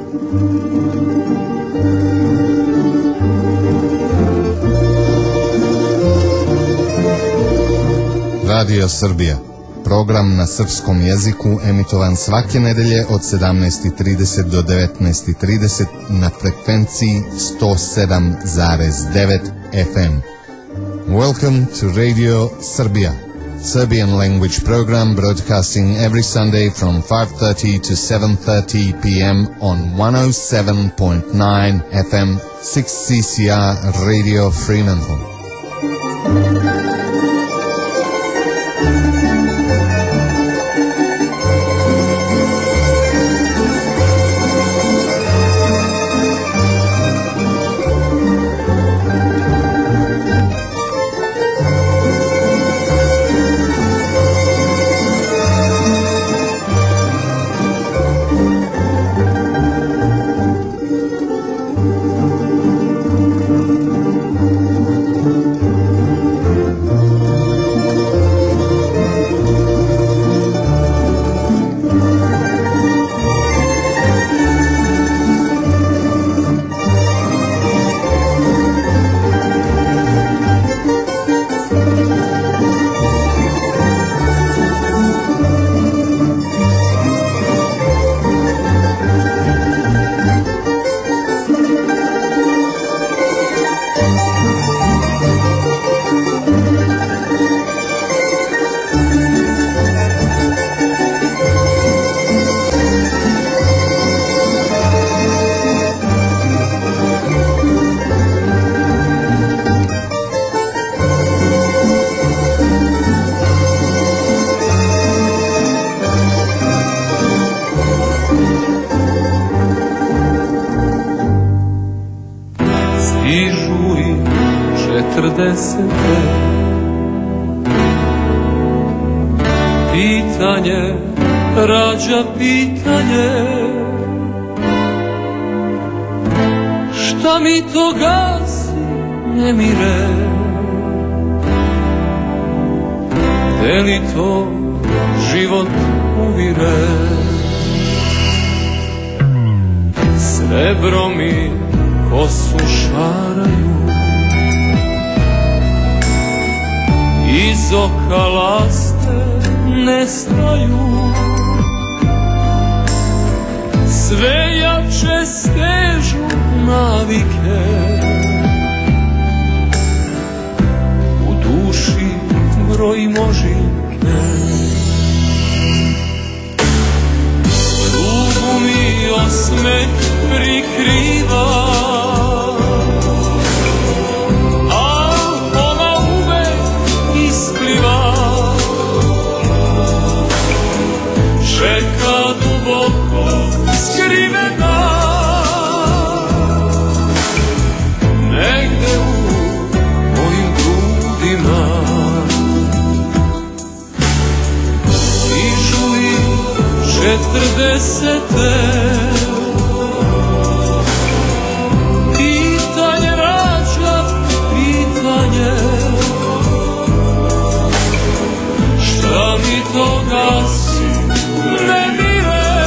Radio Srbija, program na srpskom jeziku emitovan svake nedelje od 17:30 do 19:30 na frekvenciji 107,9 FM. Welcome to Radio Srbija, Serbian language program broadcasting every Sunday from 5:30 to 7:30 p.m. on 107.9 FM 6CCR Radio Fremantle. Pitanje rađa pitanje, šta mi to gasi nemire, gde li to život uvire, srebro mi kosu šaraju, iz oka laste nestaju, sve jače stežu navike, u duši broj možike, tugu mi osmeh prikriva, čeka duboko skrivena, negde u mojim grudima. Stižu i 40-te, pitanje rađa pitanje, šta mi to gasi nemire,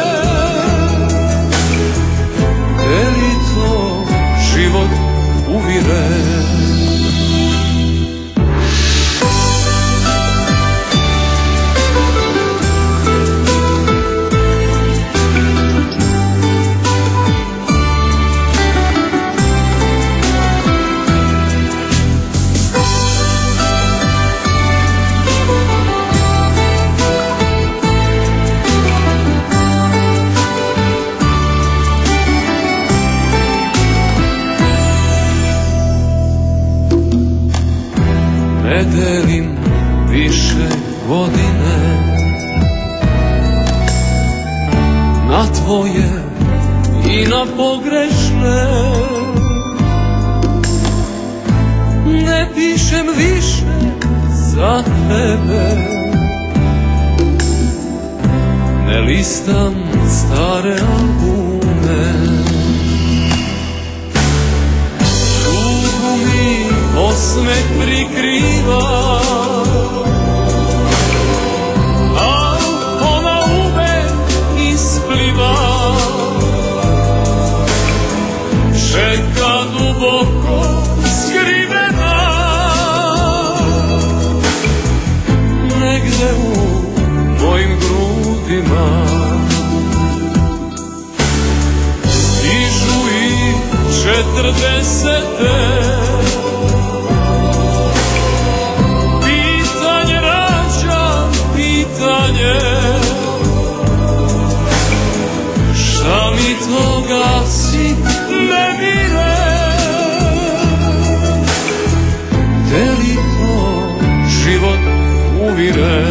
gde li to život uvire. Ne delim više godine na tvoje i na pogrešne, ne pišem više za tebe, ne listam stare albume, tugu mi osmeh prikriva, a ona uvek ispliva, 40. Pitanje rađa pitanje, šta mi to gasi nemire, gde li to život uvire.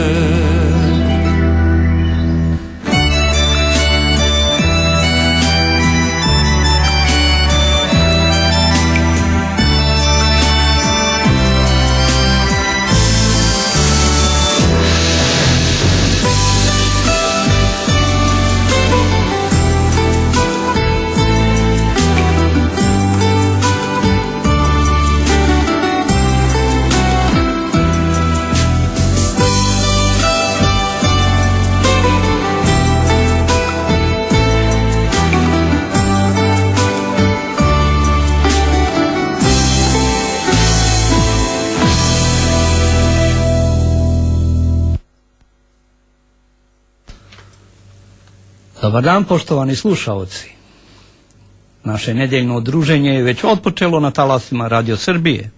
Dobar dan, poštovani slušaoci. Naše nedeljno druženje je već otpočelo na talasima Radio Srbije.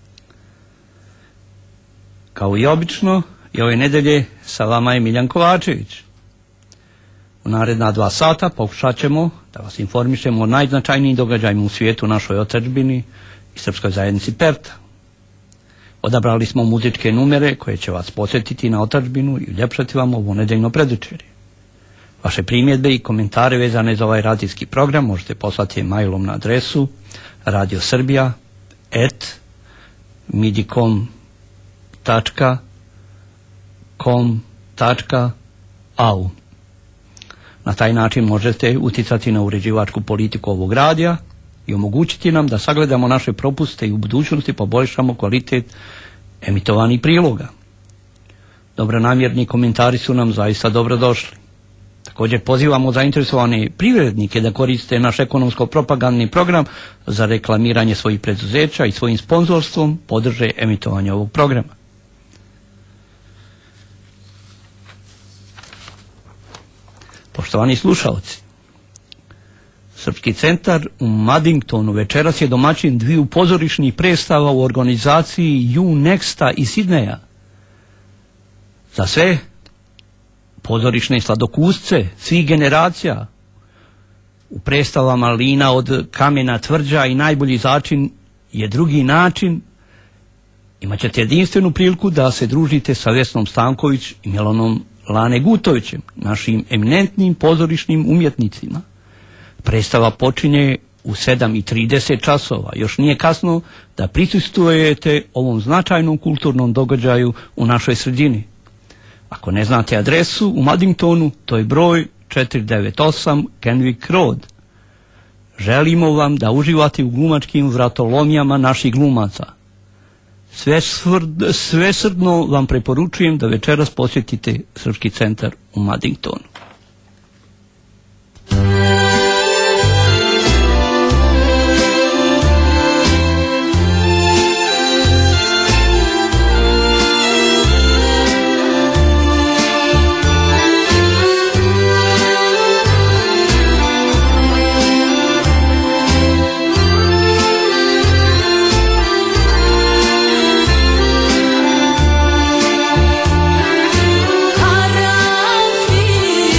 Kao i obično, i ove nedelje sa vama je Miljan Kovačević. U naredna 2 sata pokušat ćemo da vas informišemo o najznačajnijim događajima u svijetu, našoj otadžbini i srpskoj zajednici Perta. Odabrali smo muzičke numere koje će vas podsjetiti na otadžbinu i uljepšati vam ovo nedeljno predvečerje. Vaše primjedbe i komentare vezane za ovaj radijski program možete poslati mailom na adresu radiosrbija@midicom.com.au. Na taj način možete uticati na uređivačku politiku ovog radija i omogućiti nam da sagledamo naše propuste i u budućnosti poboljšamo kvalitet emitovanih priloga. Dobronamjerni komentari su nam zaista dobrodošli. Također pozivamo zainteresovane privrednike da koriste naš ekonomsko-propagandni program za reklamiranje svojih preduzeća i svojim sponzorstvom podrže emitovanje ovog programa. Poštovani slušalci, Srpski centar u Maddingtonu večeras je domaćin 2 pozorišnih predstava u organizaciji U-Nexta iz Sidneja. Za sve pozorišne sladokusce svih generacija u predstavama Lina od kamena tvrđa i najbolji začin je drugi način. Imaćete jedinstvenu priliku da se družite sa Vesnom Stanković i Milanom Lane Gutovićem, našim eminentnim pozorišnim umjetnicima. Predstava počinje u 7:30 časova. Još nije kasno da prisustvujete ovom značajnom kulturnom događaju u našoj sredini. Ako ne znate adresu u Maddingtonu, to je broj 498 Kenwick Road. Želimo vam da uživate u glumačkim vratolomijama naših glumaca. Svesrdno vam preporučujem da večeras posjetite Srpski centar u Maddingtonu. Karanfil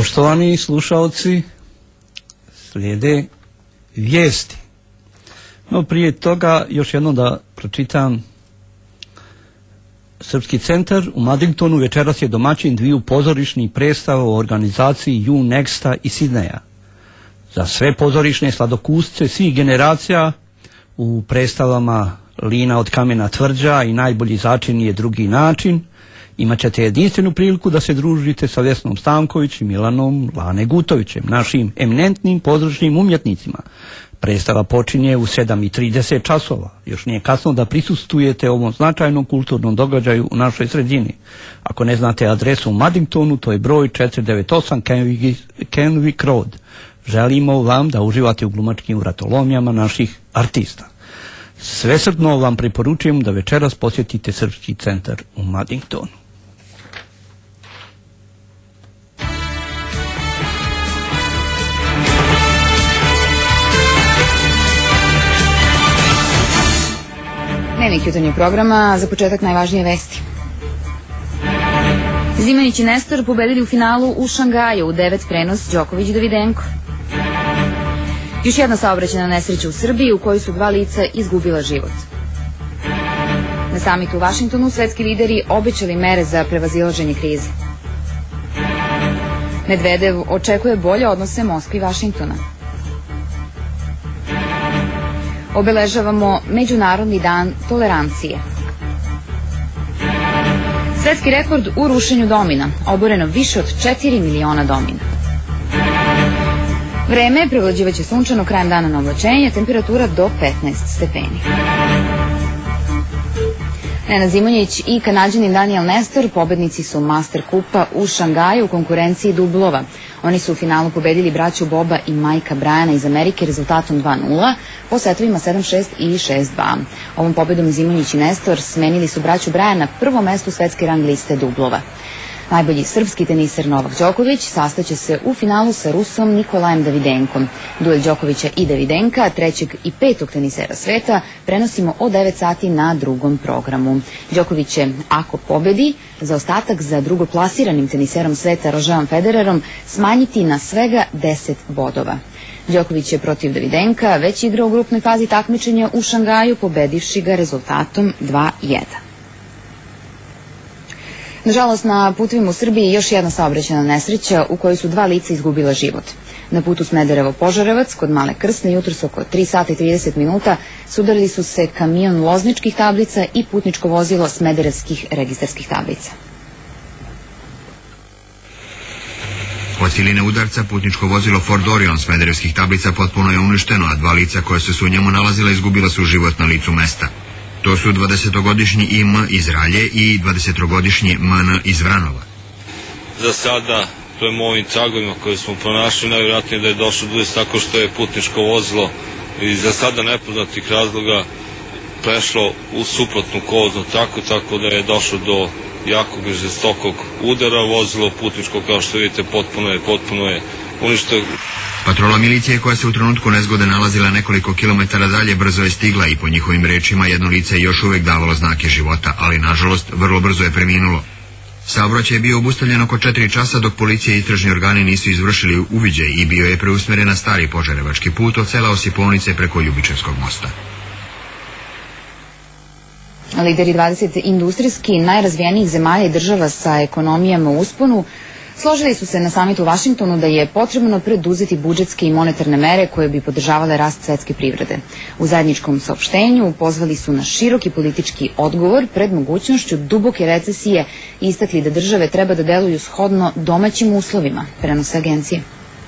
Poštovani slušalci, slijede vijesti. No prije toga još jednom da pročitam. Srpski centar u Madingtonu večeras je domaćin dviju pozorišnih predstava u organizaciji U-Nexta i Sidneja. Za sve pozorišne sladokusce svih generacija u predstavama Lina od kamena tvrđa i Najbolji začin je drugi način imat ćete jedinstvenu priliku da se družite sa Vesnom Stanković i Milanom Lane Gutovićem, našim eminentnim pozorišnim umjetnicima. Predstava počinje u 7:30 časova. Još nije kasno da prisustvujete ovom značajnom kulturnom događaju u našoj sredini. Ako ne znate adresu u Madingtonu, to je broj 498 Kenwick Road. Želimo vam da uživate u glumačkim vratolomijama naših artista. Svesrdno vam preporučujem da večeras posjetite Srpski centar u Madingtonu. Dnevnik jutarnjeg programa, za početak najvažnije vesti. Zimonjić i Nestor pobedili u finalu u Šangaju, u 9 prenos Đoković-Davidenko. Još jedna saobraćajna nesreća u Srbiji u kojoj su 2 lica izgubila život. Na samitu u Vašingtonu svetski lideri obećali mere za prevazilaženje krize. Medvedev očekuje bolje odnose Moskve i Vašingtona. Obeležavamo Međunarodni dan tolerancije. Svetski rekord u rušenju domina, oboreno više od 4 miliona domina. Vreme prevlađivaće sunčano, krajem dana na oblačenje, temperatura do 15 stepeni. Nenad Zimonjić i Kanađanin Daniel Nestor pobednici su Master Kupa u Šangaju u konkurenciji dublova. Oni su u finalu pobedili braću Boba i Majka Brajana iz Amerike rezultatom 2:0 po setovima 7:6 i 6:2. Ovom pobedom Zimonjić i Nestor smenili su braću Brajana na prvo mesto svetske rang liste dublova. Najbolji srpski teniser Novak Đoković sastaće se u finalu sa Rusom Nikolajem Davidenkom. Duel Đokovića i Davidenka, trećeg i petog tenisera sveta, prenosimo od 9 sati na drugom programu. Đoković će, ako pobedi, zaostatak za drugoplasiranim teniserom sveta Rogerom Federerom smanjiti na svega 10 bodova. Đoković je protiv Davidenka već igrao u grupnoj fazi takmičenja u Šangaju, pobedivši ga rezultatom 2:1. Nažalost, na putevima u Srbiji još jedna saobraćajna nesreća u kojoj su 2 lica izgubila život. Na putu Smederevo-Požarevac, kod Male Krsne, jutros oko 3 sata i 30 minuta, sudarili su se kamion lozničkih tablica i putničko vozilo smederevskih registarskih tablica. Od siline udarca putničko vozilo Ford Orion smederevskih tablica potpuno je uništeno, a 2 lica koje su se u njemu nalazila izgubila su život na licu mesta. To su 20-godišnji IM iz Ralje i 20-godišnji MN iz Vranova. Za sada, prema ovim tragovima koje smo pronašli, najvjerojatnije da je došlo do tako što je putničko vozilo iz za sada nepoznatih razloga prešlo u suprotnu koloznu traku, tako da je došlo do jakog i žestokog udara. Vozilo putničko, kao što vidite, potpuno je uništeno. Patrola milicije koja se u trenutku nezgode nalazila nekoliko kilometara dalje brzo je stigla i po njihovim rečima jedno lice je još uvijek davalo znake života, ali nažalost vrlo brzo je preminulo. Saobraćaj je bio obustavljen oko 4 časa dok policija i istražni organi nisu izvršili uviđaj i bio je preusmjeren na stari požarevački put od sela Osipovnice preko Ljubičevskog mosta. Lideri 20 industrijski najrazvijenijih zemalja i država sa ekonomijama u usponu složili su se na samitu u Vašingtonu da je potrebno preduzeti budžetske i monetarne mere koje bi podržavale rast svetske privrede. U zajedničkom saopštenju pozvali su na široki politički odgovor pred mogućnošću duboke recesije i istakli da države treba da deluju shodno domaćim uslovima, prenose agencije.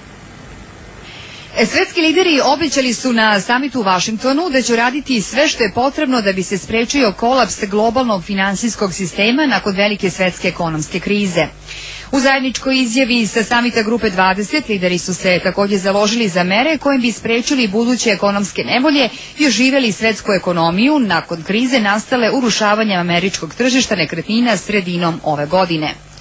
Svetski lideri obećali su na samitu u Vašingtonu da će raditi sve što je potrebno da bi se sprečio kolaps globalnog finansijskog sistema nakon velike svetske ekonomske krize. U zajedničkoj izjavi sa samita Grupe 20 lideri su se također založili za mere kojim bi sprečili buduće ekonomske nevolje i oživjeli svetsku ekonomiju nakon krize nastale urušavanjem američkog tržišta nekretnina sredinom ove godine.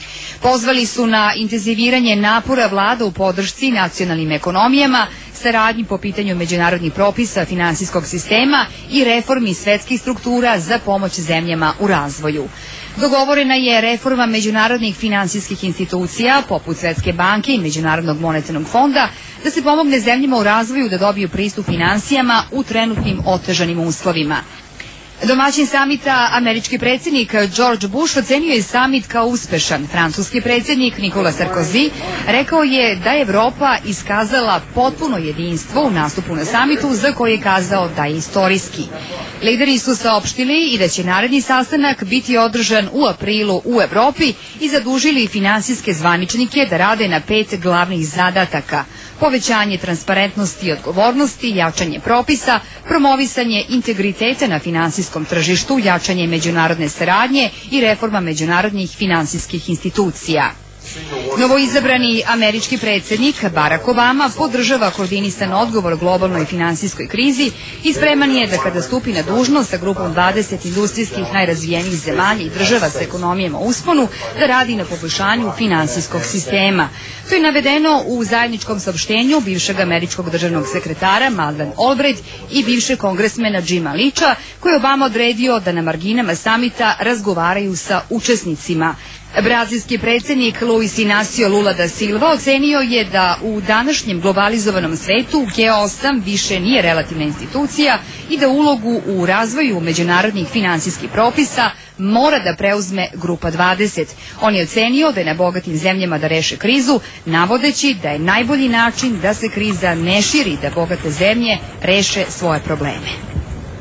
Pozvali su na intenziviranje napora vlada u podršci nacionalnim ekonomijama, saradnji po pitanju međunarodnih propisa, finansijskog sistema i reformi svetskih struktura za pomoć zemljama u razvoju. Dogovorena je reforma međunarodnih finansijskih institucija, poput Svetske banke i Međunarodnog monetarnog fonda, da se pomogne zemljama u razvoju da dobiju pristup finansijama u trenutnim otežanim uslovima. Domaćin samita, američki predsjednik George Bush, ocenio je samit kao uspešan. Francuski predsjednik Nicolas Sarkozy rekao je da je Evropa iskazala potpuno jedinstvo u nastupu na samitu, za koji je kazao da je istorijski. Lideri su saopštili i da će naredni sastanak biti održan u aprilu u Evropi i zadužili finansijske zvaničnike da rade na 5 glavnih zadataka: povećanje transparentnosti i odgovornosti, jačanje propisa, promovisanje integriteta na finansijskom tržištu, jačanje međunarodne saradnje i reforma međunarodnih finansijskih institucija. Novoizabrani američki predsjednik Barack Obama podržava koordinisan odgovor globalnoj finansijskoj krizi i spreman je da kada stupi na dužnost sa grupom 20 industrijskih najrazvijenijih zemalja i država sa ekonomijama u usponu da radi na poboljšanju finansijskog sistema. To je navedeno u zajedničkom saopštenju bivšeg američkog državnog sekretara Madeleine Albright i bivšeg kongresmena Jima Leacha, koji je Obama odredio da na marginama samita razgovaraju sa učesnicima. Brazilski predsjednik Luis Inácio Lula da Silva ocenio je da u današnjem globalizovanom svetu G8 više nije relativna institucija i da ulogu u razvoju međunarodnih finansijskih propisa mora da preuzme Grupa 20. On je ocenio da je na bogatim zemljama da reše krizu, navodeći da je najbolji način da se kriza ne širi, da bogate zemlje reše svoje probleme.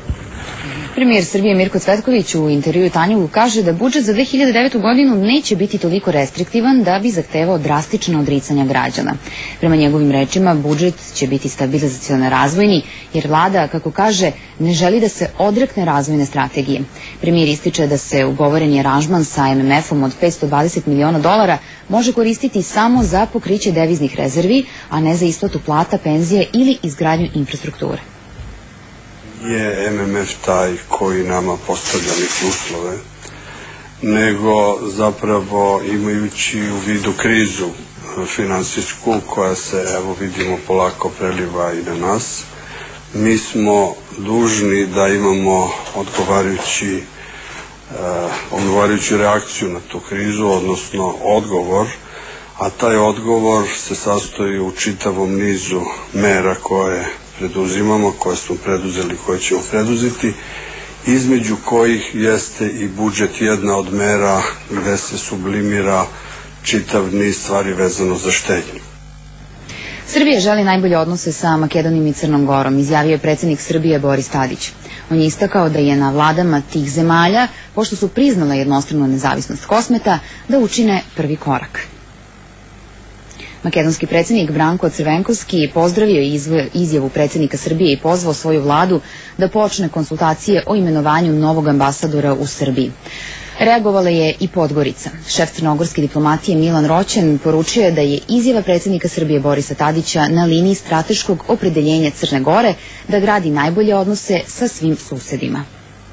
Premijer Srbije Mirko Cvetković u intervjuu Tanjugu kaže da budžet za 2009. godinu neće biti toliko restriktivan da bi zahtevao drastična odricanja građana. Prema njegovim rečima, budžet će biti stabilizacioni razvojni, jer vlada, kako kaže, ne želi da se odrekne razvojne strategije. Premijer ističe da se ugovoreni aranžman sa MMF-om od $520 miliona može koristiti samo za pokriće deviznih rezervi, a ne za isplatu plata, penzije ili izgradnju infrastrukture. Je MMF taj koji nama postavlja neke uslove, nego zapravo imajući u vidu krizu finansijsku koja se, evo vidimo, polako preliva i na nas, mi smo dužni da imamo odgovarajuću reakciju na tu krizu, odnosno odgovor, a taj odgovor se sastoji u čitavom nizu mera koje preduzimamo, koje smo preduzeli, koje ćemo preduzeti, između kojih jeste i budžet jedna od mera gde se sublimira čitav niz stvari vezano za štednju. Srbija želi najbolje odnose sa Makedonijom i Crnom Gorom, izjavio je predsjednik Srbije Boris Tadić. On je istakao da je na vladama tih zemalja, pošto su priznala jednostranu nezavisnost Kosmeta, da učine prvi korak. Makedonski predsjednik Branko Crvenkovski pozdravio izjavu predsjednika Srbije i pozvao svoju vladu da počne konsultacije o imenovanju novog ambasadora u Srbiji. Reagovala je i Podgorica. Šef crnogorske diplomatije Milan Roćen poručio je da je izjava predsjednika Srbije Borisa Tadića na liniji strateškog opredeljenja Crne Gore da gradi najbolje odnose sa svim susedima.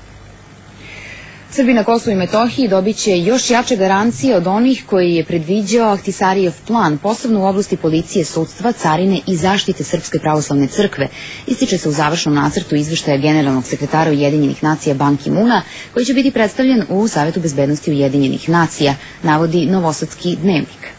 Srbi na Kosovu i Metohiji dobit će još jače garancije od onih koji je predviđao Ahtisarijev plan, posebno u oblasti policije, sudstva, carine i zaštite Srpske pravoslavne crkve, ističe se u završnom nacrtu izveštaja generalnog sekretara Ujedinjenih nacija Ban Ki-moona, koji će biti predstavljen u Savetu bezbednosti Ujedinjenih nacija, navodi Novosadski dnevnik.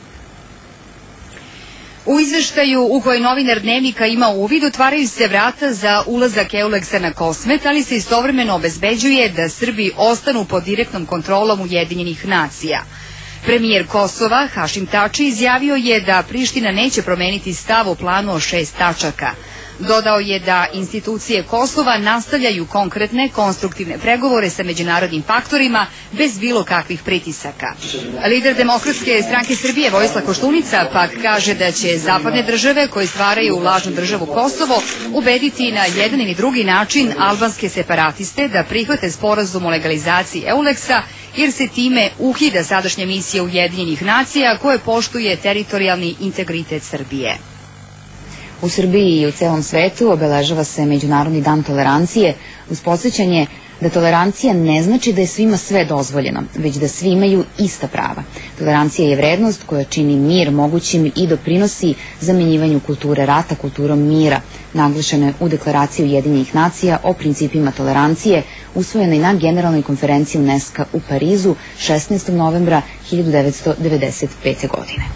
U izveštaju u kojoj novinar Dnevnika ima uvid otvaraju se vrata za ulazak Euleksa na Kosmet, ali se istovremeno obezbeđuje da Srbi ostanu pod direktnom kontrolom Ujedinjenih nacija. Premijer Kosova, Hašim Tači, izjavio je da Priština neće promeniti stav o planu o 6 tačaka. Dodao je da institucije Kosova nastavljaju konkretne, konstruktivne pregovore sa međunarodnim faktorima bez bilo kakvih pritisaka. Lider Demokratske stranke Srbije Vojislav Koštunica pak kaže da će zapadne države koje stvaraju lažnu državu Kosovo ubediti na jedan ili drugi način albanske separatiste da prihvate sporazum o legalizaciji Euleksa, jer se time ukida sadašnja misija Ujedinjenih nacija koje poštuje teritorijalni integritet Srbije. U Srbiji i u celom svetu obeležava se Međunarodni dan tolerancije uz podsjećanje Da tolerancija ne znači da je svima sve dozvoljeno, već da svi imaju ista prava. Tolerancija je vrednost koja čini mir mogućim i doprinosi zamenjivanju kulture rata kulturom mira, naglašeno je u Deklaraciji Ujedinjenih nacija o principima tolerancije, usvojenoj na Generalnoj konferenciji UNESCO u Parizu 16. novembra 1995. godine.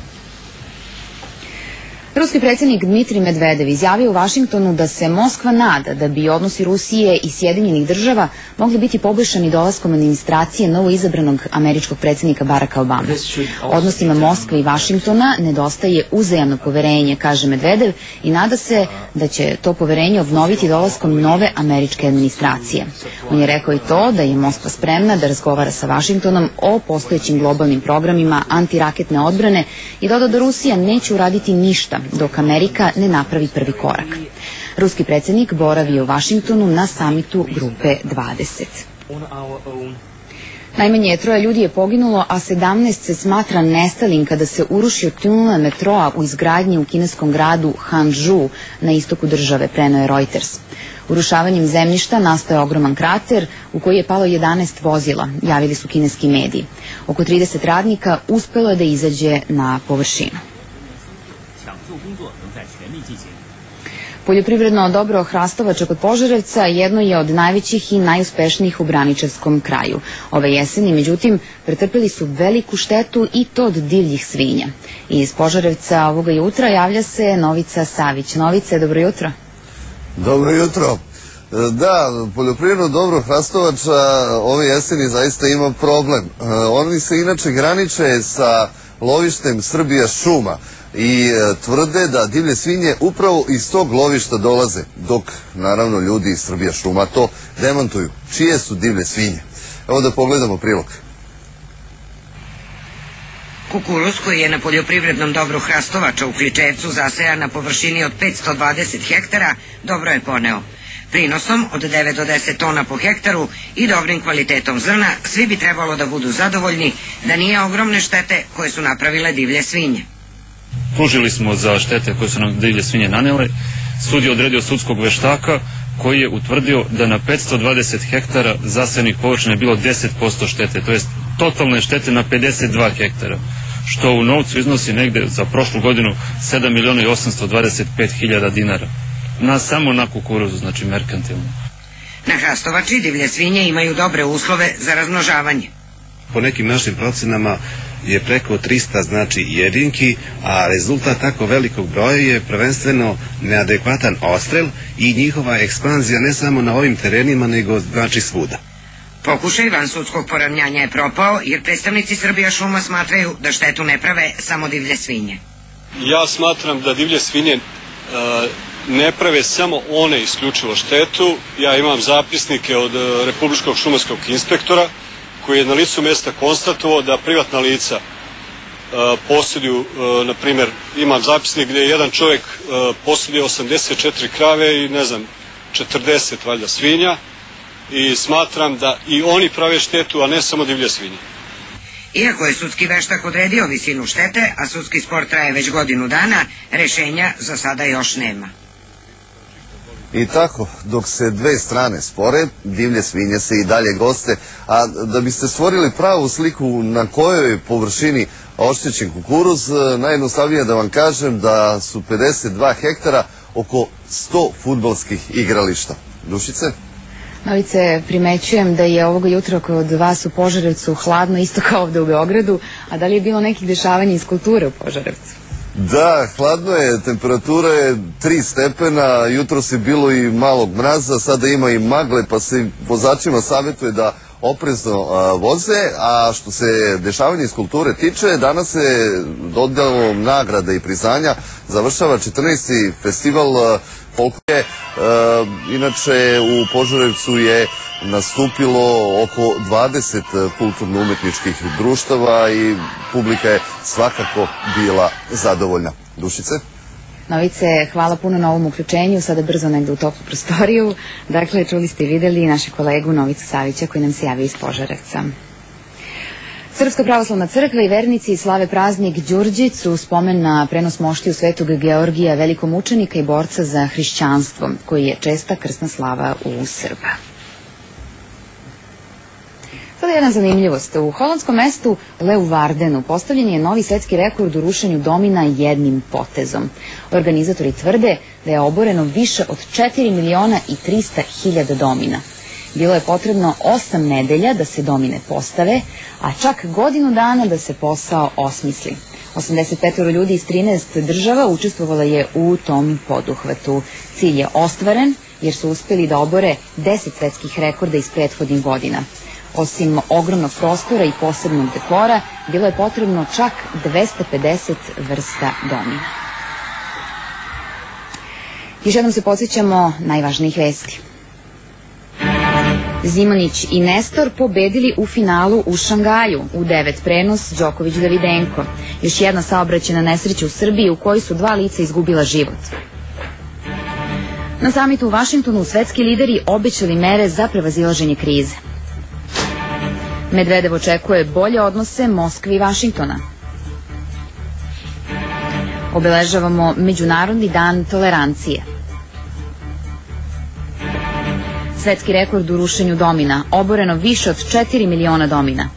Ruski predsjednik Dmitrij Medvedev izjavio u Vašingtonu da se Moskva nada da bi odnosi Rusije i Sjedinjenih država mogli biti poboljšani dolaskom administracije novoizabranog američkog predsjednika Baracka Obame. Odnosima Moskve i Vašingtona nedostaje uzajamno poverenje, kaže Medvedev, i nada se da će to poverenje obnoviti dolaskom nove američke administracije. On je rekao i to da je Moskva spremna da razgovara sa Vašingtonom o postojećim globalnim programima antiraketne odbrane i dodao da Rusija neće uraditi ništa dok Amerika ne napravi prvi korak. Ruski predsjednik boravio u Vašingtonu na samitu Grupe 20. Najmanje 3 ljudi je poginulo, a 17 se smatra nestalim kada se urušio tunel metroa u izgradnji u kineskom gradu Hangzhou na istoku države, preneo je Reuters. Urušavanjem zemljišta nastao je ogroman krater u koji je palo 11 vozila, javili su kineski mediji. Oko 30 radnika uspelo je da izađe na površinu. Poljoprivredno dobro Hrastovača kod Požarevca jedno je od najvećih i najuspešnijih u Braničevskom kraju. Ove jeseni, međutim, pretrpeli su veliku štetu i to od divljih svinja. Iz Požarevca ovoga jutra javlja se Novica Savić. Novice, dobro jutro. Dobro jutro. Da, poljoprivredno dobro Hrastovača ove jeseni zaista ima problem. Oni se inače graniče sa lovištem Srbija šuma i tvrde da divlje svinje upravo iz tog lovišta dolaze, dok naravno ljudi iz Srbija šuma to demantuju. Čije su divlje svinje? Evo da pogledamo prilog. Kukuruz koji je na poljoprivrednom dobru Hrastovača u Kličevcu zasejan na površini od 520 hektara dobro je poneo. Prinosom od 9 do 10 tona po hektaru i dobrim kvalitetom zrna svi bi trebalo da budu zadovoljni da nije ogromne štete koje su napravile divlje svinje. Tužili smo za štete koje su nam divlje svinje nanele. Sud je odredio sudskog veštaka koji je utvrdio da na 520 hektara zasejanih površina je bilo 10% štete, to jest totalne štete na 52 hektara, što u novcu iznosi negde za prošlu godinu 7.825.000 dinara. Samo na kukuruzu, znači merkantilno. Na Hrastovači divlje svinje imaju dobre uslove za razmnožavanje. Po nekim našim procenama je preko 300 znači jedinki, a rezultat tako velikog broja je prvenstveno neadekvatan odstrel i njihova ekspanzija ne samo na ovim terenima nego znači svuda. Pokušaj vansudskog poravnjanja je propao jer predstavnici Srbija šuma smatraju da štetu ne prave samo divlje svinje. Ja smatram da divlje svinje ne prave samo one isključivo štetu. Ja imam zapisnike od Republičkog šumarskog inspektora koji je na licu mjesta konstatovao da privatna lica posjeduju, na primjer, imam zapisnik gdje je jedan čovjek posjeduje 84 krave i 40 valjda svinja i smatram da i oni prave štetu, a ne samo divlje svinje. Iako je sudski veštak odredio visinu štete, a sudski spor traje već godinu dana, rešenja za sada još nema. I tako, dok se dve strane spore, divlje svinje se i dalje goste, a da biste stvorili pravu sliku na kojoj površini oštećen kukuruz, najjednostavnije da vam kažem da su 52 hektara oko 100 fudbalskih igrališta. Dušice? Novice, primećujem da je ovoga jutra kod vas u Požarevcu hladno, isto kao ovde u Beogradu, a da li je bilo nekih dešavanja iz kulture u Požarevcu? Da, hladno je, temperatura je 3 stepena, jutros je bilo i malog mraza, sada ima i magle, pa se vozačima savjetuje da oprezno voze, a što se dešavanja iz kulture tiče, danas se dodelom nagrada i priznanja završava 14. festival folklore. Inače, u Požarevcu je nastupilo oko 20 kulturno-umetničkih društava i publika je svakako bila zadovoljna. Dušice? Novice, hvala puno na ovom uključenju, sada brzo negde u toplu prostoriju. Dakle, čuli ste i videli našeg kolegu Novicu Savića koji nam se javio iz Požarevca. Srpska pravoslavna crkva i vernici slave praznik Đurđic u spomen na prenos moštiju Svetog Georgija, velikog mučenika i borca za hrišćanstvo, koji je česta krsna slava u Srba. ostala jedna zanimljivost. U holandskom mestu Leeuwardenu postavljen je novi svetski rekord u rušenju domina jednim potezom. Organizatori tvrde da je oboreno više od 4.300.000 domina. Bilo je potrebno 8 nedelja da se domine postave, a čak godinu dana da se posao osmisli. 85 ljudi iz 13 država učestvovalo je u tom poduhvatu. Cilj je ostvaren jer su uspjeli da obore 10 svetskih rekorda iz prethodnih godina. Osim ogromnog prostora i posebnog dekora, bilo je potrebno čak 250 vrsta domina. Još jednom se podsjećamo najvažnijih vesti. Zimonjić i Nestor pobedili u finalu u Šangaju, u 9 prenos Đoković-Davidenko. Još jedna saobraćajna nesreća u Srbiji u kojoj su 2 lica izgubila život. Na samitu u Vašingtonu svetski lideri obećali mere za prevazilaženje krize. Medvedev očekuje bolje odnose Moskve i Vašingtona. Obeležavamo Međunarodni dan tolerancije. Svetski rekord u rušenju domina, oboreno više od 4 miliona domina.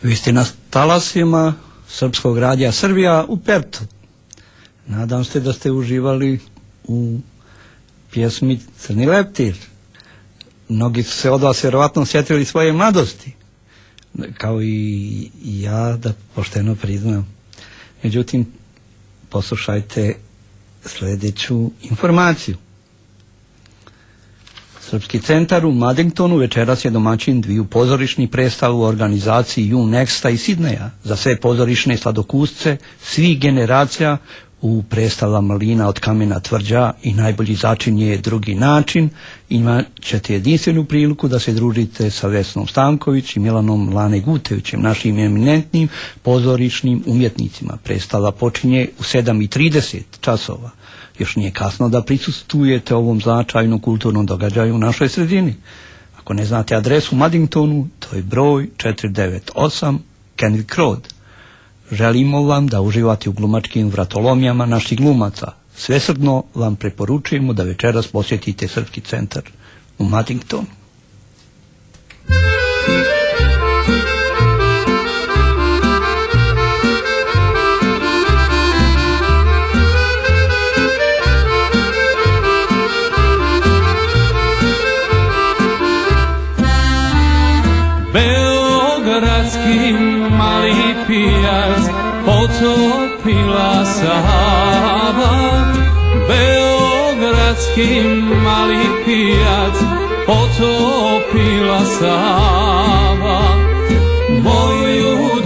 Vi ste na talasima Srpskog radija Srbija u Pertu. Nadam se da ste uživali u pjesmi Crni leptir. Mnogi su se od vas vjerovatno sjetili svoje mladosti, kao i ja, da pošteno priznam. Međutim, poslušajte sljedeću informaciju. Srpski centar u Maddingtonu večeras je domaćin dviju pozorišnih predstava u organizaciji UNEXTA i Sidneja za sve pozorišne sladokusce svih generacija u predstavama Lina od kamena tvrđa i najbolji začin je drugi način. Imat ćete jedinstvenu priliku da se družite sa Vesnom Stanković i Milanom Lane Gutevićem, našim eminentnim pozorišnim umjetnicima. Predstava počinje u 7:30 časova. Još nije kasno da prisustvujete ovom značajnom kulturnom događaju u našoj sredini. Ako ne znate adresu u Maddingtonu, to je broj 498 Kenwick Road. Želimo vam da uživate u glumačkim vratolomijama naših glumaca. Svesrdno vam preporučujemo da večeras posjetite Srpski centar u Maddingtonu. Beogradski mali pijac potopila Sava. Beogradski mali pijac potopila Sava. Moju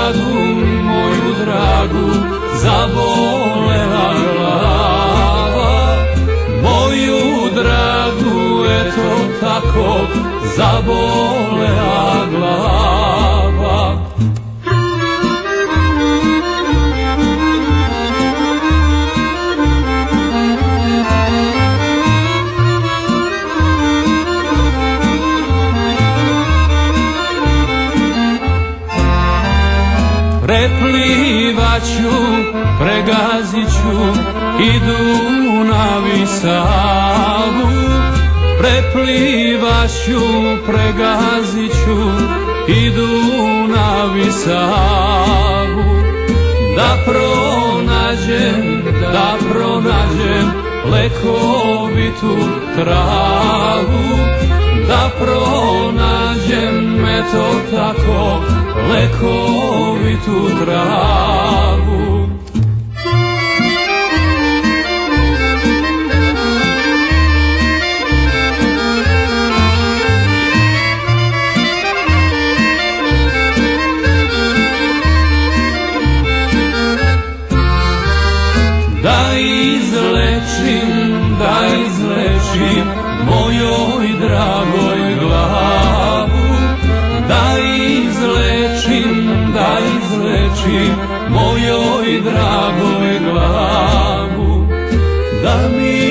dragu zabolela glava. Moju dragu eto tako zabolela glava. Preplivaću, pregaziću i Dunav i Savu. Preplivaću, pregaziću i Dunav i Savu. Da pronađem lekovitu travu. Da pronađem eto tako lekovitu travu. Da izlečim mojoj dragoj glavu. Da izlečim mojoj dragoj glavu. Da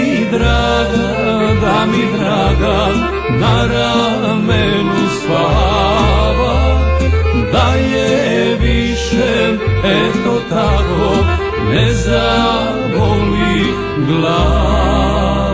mi draga na ramenu spava. Da je više eto tako ne zaboli glava.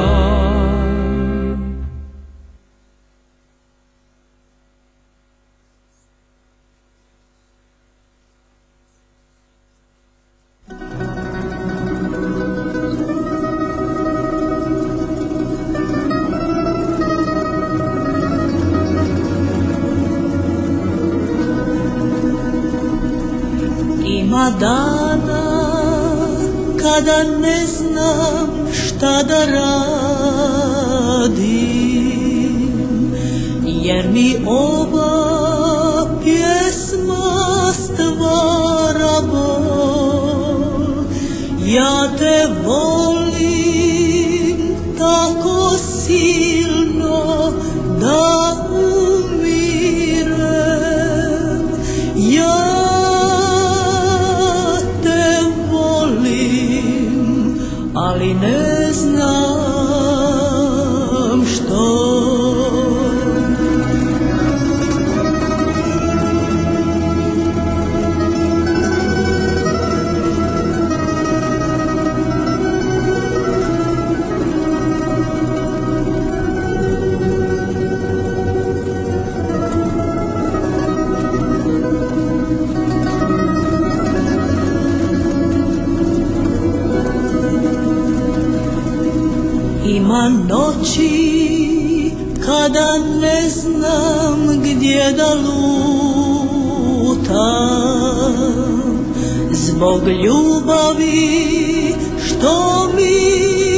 Ima dana kada ne znam šta da radim, jer mi ova pjesma stvara bol. Ja te volim tako silno da umirem. Ja ali ne znam što. noći kada ne znam gdje da lutam, zbog ljubavi što mi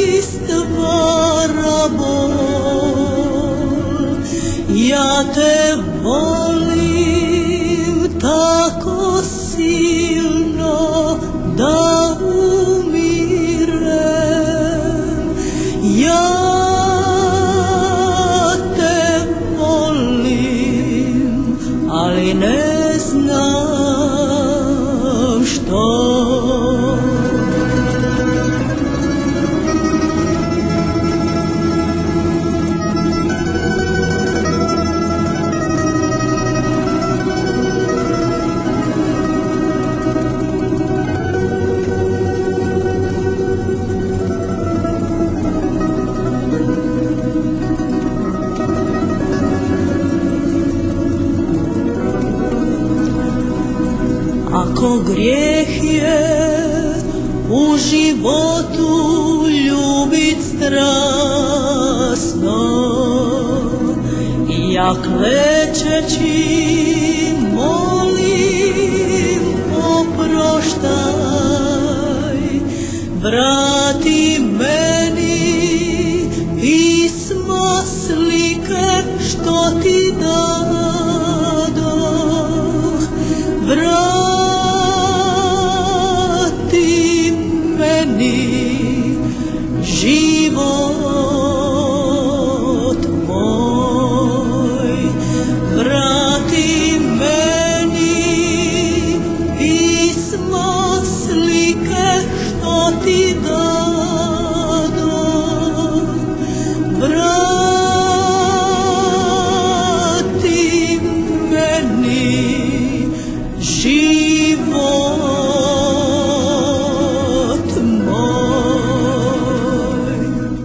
stvara bol. Ja te volim tako silno da umirem. Ja te volim, ali ne znam što. Ako grijeh je u životu ljubit strasno, ja klečeći molim oproštaj, vrati meni pismo slike što ti dadoh, vrati meni život moj, vrati meni pismo slike što ti dadoh, vrati meni život moj.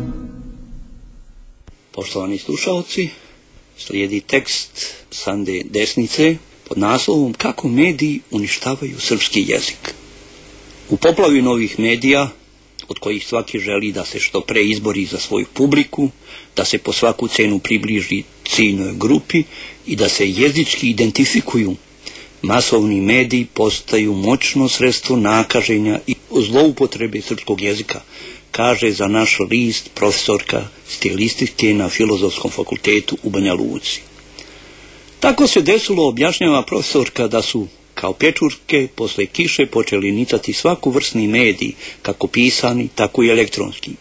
Poštovani slušalci, slijedi tekst Sande Desnice pod naslovom Kako mediji uništavaju srpski jezik. U poplavi novih medija, od kojih svaki želi da se što pre izbori za svoju publiku, da se po svaku cenu približi ciljnoj grupi i da se jezički identifikuju, masovni mediji postaju moćno sredstvo nakaženja i zloupotrebe srpskog jezika, kaže za naš list profesorka stilistike na Filozofskom fakultetu u Banja Luci. Tako se desilo, objašnjava profesorka, da su kao pječurke posle kiše počeli nicati svaku vrstni medij, kako pisani, tako i elektronski,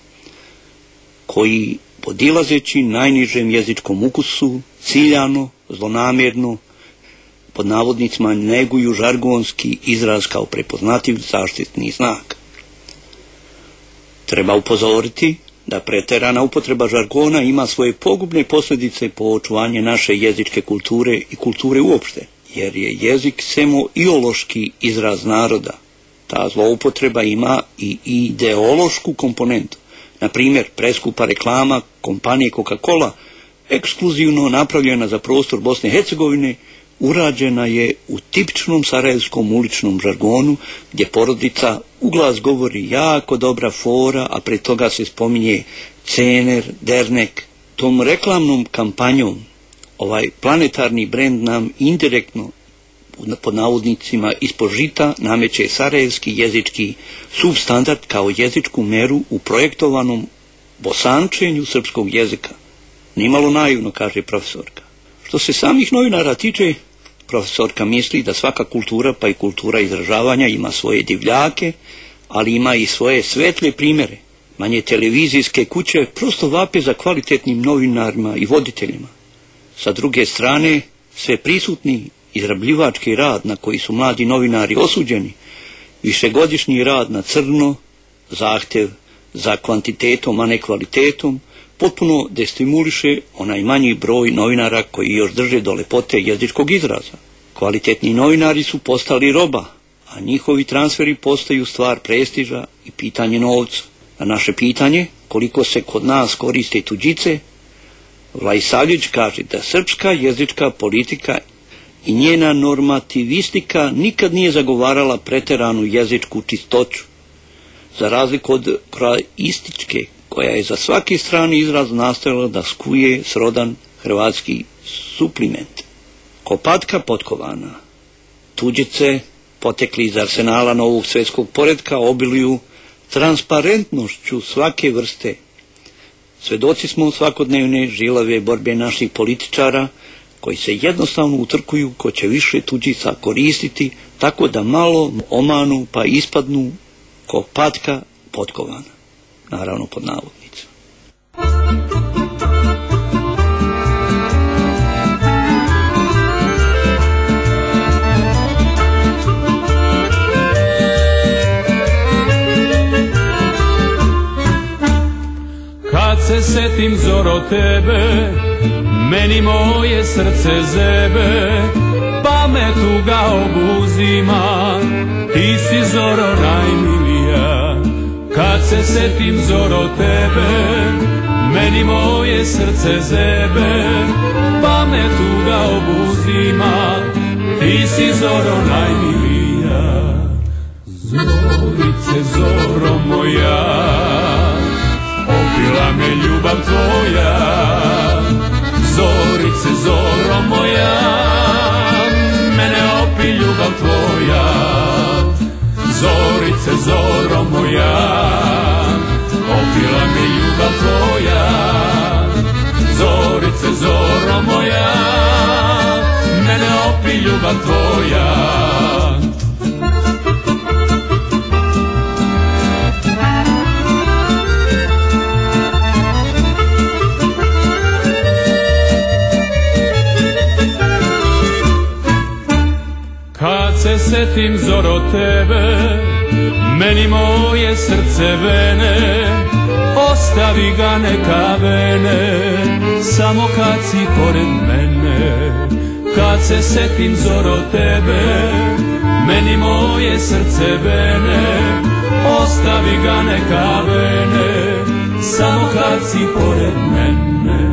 koji podilazeći najnižem jezičkom ukusu, ciljano, zlonamjerno, pod navodnicima neguju žargonski izraz kao prepoznatljiv zaštitni znak. Treba upozoriti da preterana upotreba žargona ima svoje pogubne posljedice po očuvanje naše jezičke kulture i kulture uopšte, jer je jezik semoiološki izraz naroda. Ta zloupotreba ima i ideološku komponentu. Na primjer, preskupa reklama kompanije Coca-Cola, ekskluzivno napravljena za prostor Bosne i Hercegovine, urađena je u tipičnom sarajevskom uličnom žargonu, gdje porodica uglas govori jako dobra fora, a pre toga se spominje cener, dernek. Tom reklamnom kampanjom ovaj planetarni brend nam indirektno, pod navodnicima ispod žita, nameće sarajevski jezički substandard kao jezičku meru u projektovanom bosančenju srpskog jezika. Nimalo naivno, kaže profesorka. Što se samih novinara tiče, profesorka misli da svaka kultura, pa i kultura izražavanja, ima svoje divljake, ali ima i svoje svetle primjere. Manje televizijske kuće prosto vape za kvalitetnim novinarima i voditeljima. Sa druge strane, sve prisutni izrabljivački rad na koji su mladi novinari osuđeni, višegodišnji rad na crno, zahtjev za kvantitetom, a ne kvalitetom, potpuno destimuliše onaj manji broj novinara koji još drže do lepote jezičkog izraza. Kvalitetni novinari su postali roba, a njihovi transferi postaju stvar prestiža i pitanje novca. Na naše pitanje, koliko se kod nas koriste tuđice, Vlajsavljević kaže da srpska jezička politika i njena normativistika nikad nije zagovarala preteranu jezičku čistoću. Za razliku od kroaističke koja je za svaki strani izraz nastojala da skuje srodan hrvatski supliment. Kopatka potkovana. Tuđice, potekli iz arsenala novog svjetskog poretka, obiluju transparentnošću svake vrste. Svedoci smo svakodnevne žilave borbe naših političara, koji se jednostavno utrkuju ko će više tuđica koristiti, tako da malo omanu pa ispadnu ko patka potkovana. Naravno pod navodnicima. Kad se setim zoro tebe, meni moje srce zebe, pametu ga obuzima, ti si zoro najmilija. Kad se setim zoro tebe, meni moje srce zebe, pametu ga obuzima, ti si zoro najmilija. Zorice, zoro moja, opila me ljubav tvoja. Zorice, zoro moja, mene opi ljubav tvoja. Zorice, zoro moja, opila me ljubav tvoja. Zorice, zoro moja, mene opi ljubav tvoja. Kad se setim zoro tebe, meni moje srce vene, ostavi ga neka vene, samo kad si pored mene. Kad se setim zoro tebe, meni moje srce vene, ostavi ga neka vene, samo kad si pored mene.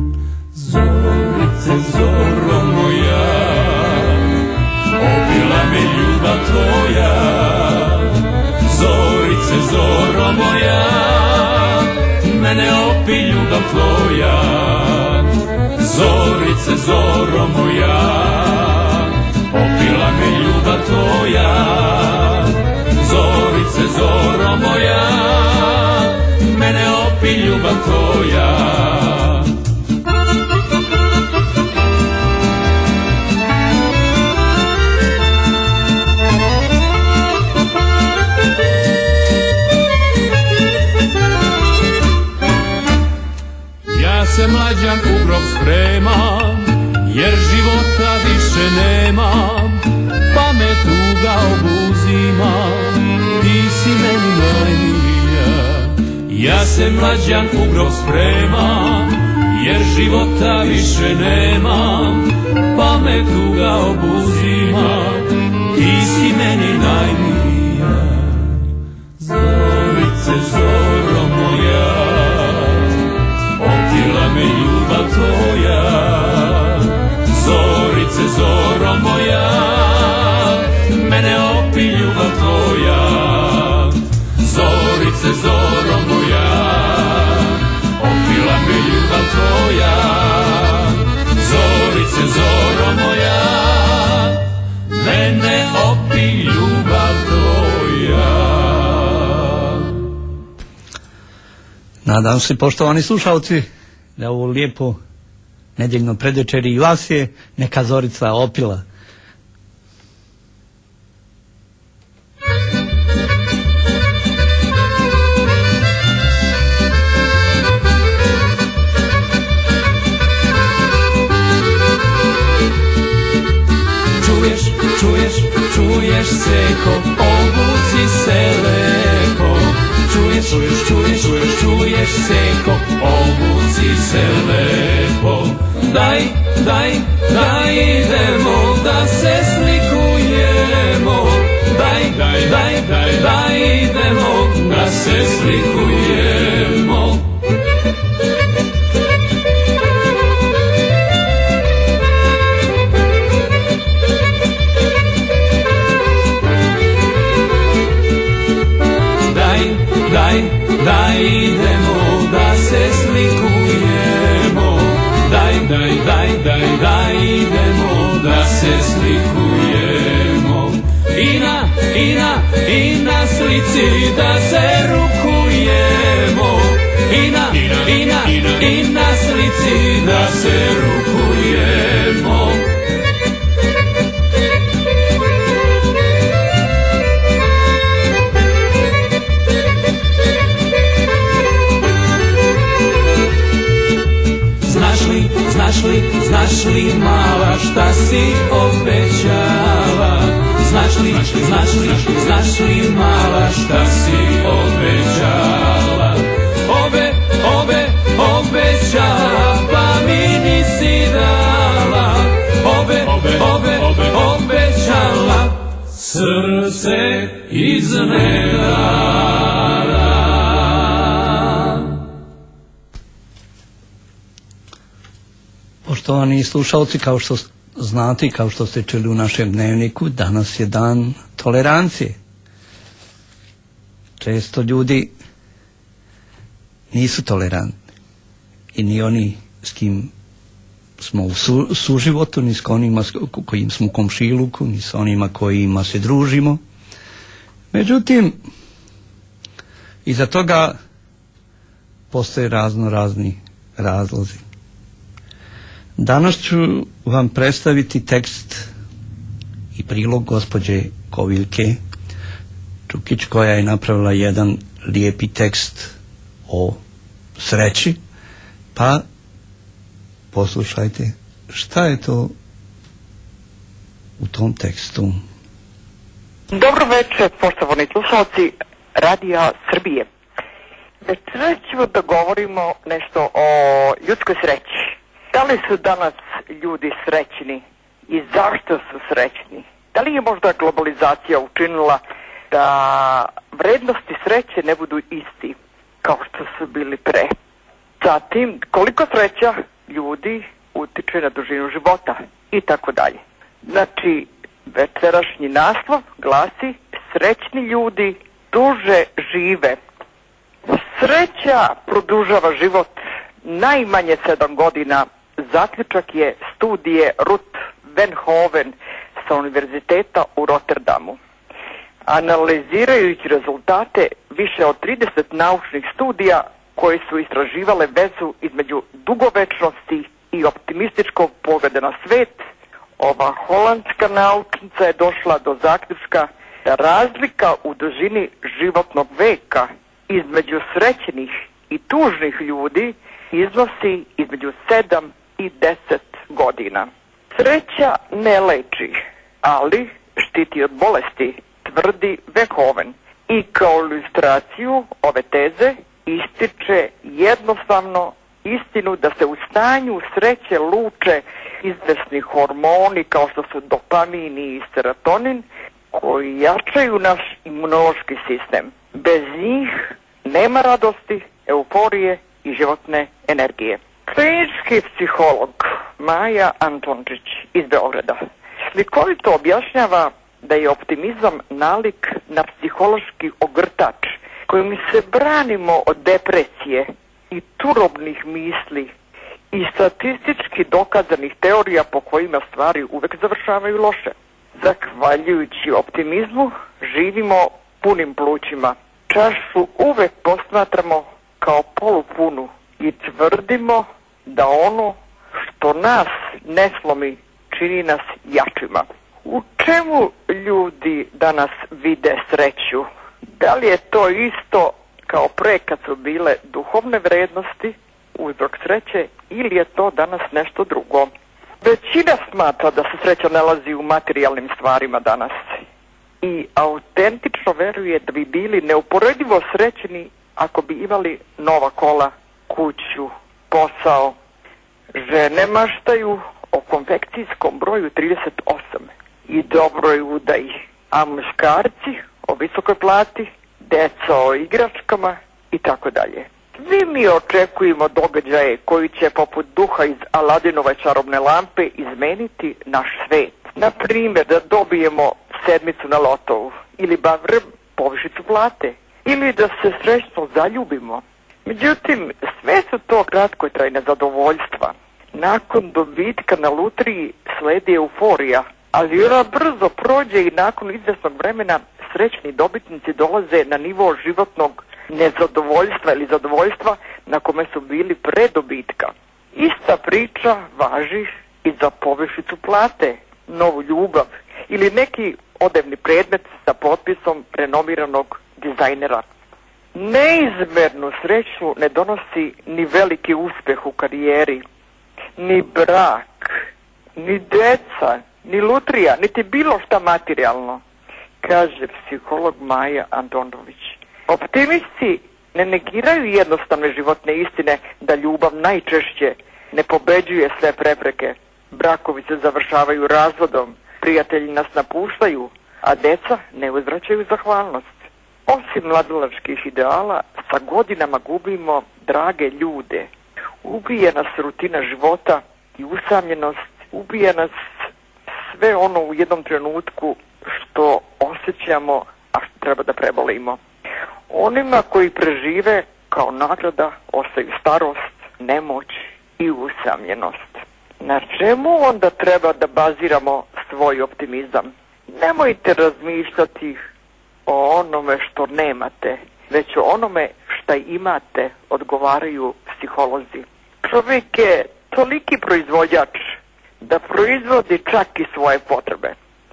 Zorice, zoro moja, opila me ljubav tvoja. Zorice, zoro moja, mene opi ljubav tvoja. Zorice, zoro moja, opila me ljubav tvoja. Zorice, zoro moja, mene opi ljubav tvoja. Se mlađan u grob spremam, jer života više nemam, pametu ga obuzimam, ti si meni najmilija. Ja se mlađan u grob spremam, jer života više nemam, pametu ga obuzimam, ti si meni najmilija. Zorice, zoro moja, opila me ljubav tvoja. Zorice, zoro moja, mene opi ljubav tvoja. Zorice, zoro moja, opila me ljubav tvoja. Zorice, zoro moja, mene opi ljubav tvoja. Nadam se, poštovani slušalci, da ovo lijepo nedjeljno predvečeri i vas je neka Zorica opila. Čuješ, čuješ, čuješ seko, obuci se lepo. Čuješ, čuješ, čuješ, čuješ, čuješ seko, obuci se lepo. Daj, daj, daj, idemo da se slikujemo. Daj, daj, daj, daj, daj, idemo da se slikujemo. Daj, daj, daj, idemo slici da se rukujemo, i na slici da se rukujemo. Znaš li mala šta si obećala? Znaš li mala šta si obećala? Obećala pa mi nisi dala. Obećala srce iznenada. Poštovani slušalci, kao što znate i kao što ste čuli u našem dnevniku, danas je dan tolerancije. Često ljudi nisu tolerantni i ni oni s kim smo u suživotu, ni s onima kojim smo u komšiluku, ni s onima kojima se družimo. Međutim, iza toga postoje razni razlozi. Danas ću vam predstaviti tekst i prilog gospođe Koviljke Čukić, koja je napravila jedan lijepi tekst o sreći, pa poslušajte šta je to u tom tekstu. Dobro večer, poštovani slušalci Radija Srbije. Večeras ćemo da govorimo nešto o ljudskoj sreći. Da li su danas ljudi srećni i zašto su srećni? Da li je možda globalizacija učinila da vrednosti sreće ne budu isti kao što su bili pre? Zatim, koliko sreća ljudi utiče na dužinu života i tako dalje. Znači, večerašnji naslov glasi: srećni ljudi duže žive. Sreća produžava život najmanje 7 godina. Zaključak je studije Ruth Venhoven sa univerziteta u Rotterdamu. Analizirajući rezultate više od 30 naučnih studija koje su istraživale vezu između dugovečnosti i optimističkog pogleda na svet, ova holandska naučnica je došla do zaključka da razlika u dužini životnog veka između srećnih i tužnih ljudi iznosi između 7 i 10 godina. Sreća ne leči, ali štiti od bolesti, tvrdi Verhoeven. I kao ilustraciju ove teze ističe jednostavno istinu da se u stanju sreće luče izvesni hormoni kao što su dopamin i serotonin, koji jačaju naš imunološki sistem. Bez njih nema radosti, euforije i životne energije. Klinički psiholog Maja Antončić iz Beograda slikovito objašnjava da je optimizam nalik na psihološki ogrtač kojim se branimo od depresije i turobnih misli i statistički dokazanih teorija po kojima stvari uvek završavaju loše. Zahvaljujući optimizmu živimo punim plućima. Čašu uvek posmatramo kao polupunu i tvrdimo da ono što nas ne slomi čini nas jačima. U čemu ljudi danas vide sreću? Da li je to isto kao pre kad su bile duhovne vrednosti, uzrok sreće, ili je to danas nešto drugo? Većina smatra da se sreća nalazi u materijalnim stvarima danas i autentično veruje da bi bili neuporedivo srećni ako bi imali nova kola, kuću, posao. Žene maštaju o konfekcijskom broju 38 i dobroj udaji, a muškarci o visokoj plati, deca o igračkama i tako dalje. Svi mi očekujemo događaje koji će poput duha iz Aladinove čarobne lampe izmeniti naš svet. Na primjer, da dobijemo sedmicu na lotovu ili bar povišicu plate ili da se srećno zaljubimo. Međutim, sve su to kratkotrajne zadovoljstva. Nakon dobitka na lutriji sledi euforija, ali ona brzo prođe i nakon izvesnog vremena srećni dobitnici dolaze na nivo životnog nezadovoljstva ili zadovoljstva na kome su bili pre dobitka. Ista priča važi i za povišicu plate, novu ljubav ili neki odevni predmet sa potpisom renomiranog dizajnera. Neizmernu sreću ne donosi ni veliki uspeh u karijeri, ni brak, ni deca, ni lutrija, niti bilo šta materijalno, kaže psiholog Maja Antonović. Optimisti ne negiraju jednostavne životne istine da ljubav najčešće ne pobeđuje sve prepreke. Brakovi se završavaju razvodom, prijatelji nas napuštaju, a deca ne uzvraćaju zahvalnost. Osim mladalačkih ideala, sa godinama gubimo drage ljude. Ubije nas rutina života i usamljenost, ubije nas sve ono u jednom trenutku što osjećamo, a što treba da prebolimo. Onima koji prežive kao nagrada ostaju starost, nemoć i usamljenost. Na čemu onda treba da baziramo svoj optimizam? Nemojte razmišljati o onome što nemate, već o onome šta imate, odgovaraju psiholozi. Čovjek je toliki proizvođač da proizvodi čak i svoje potrebe.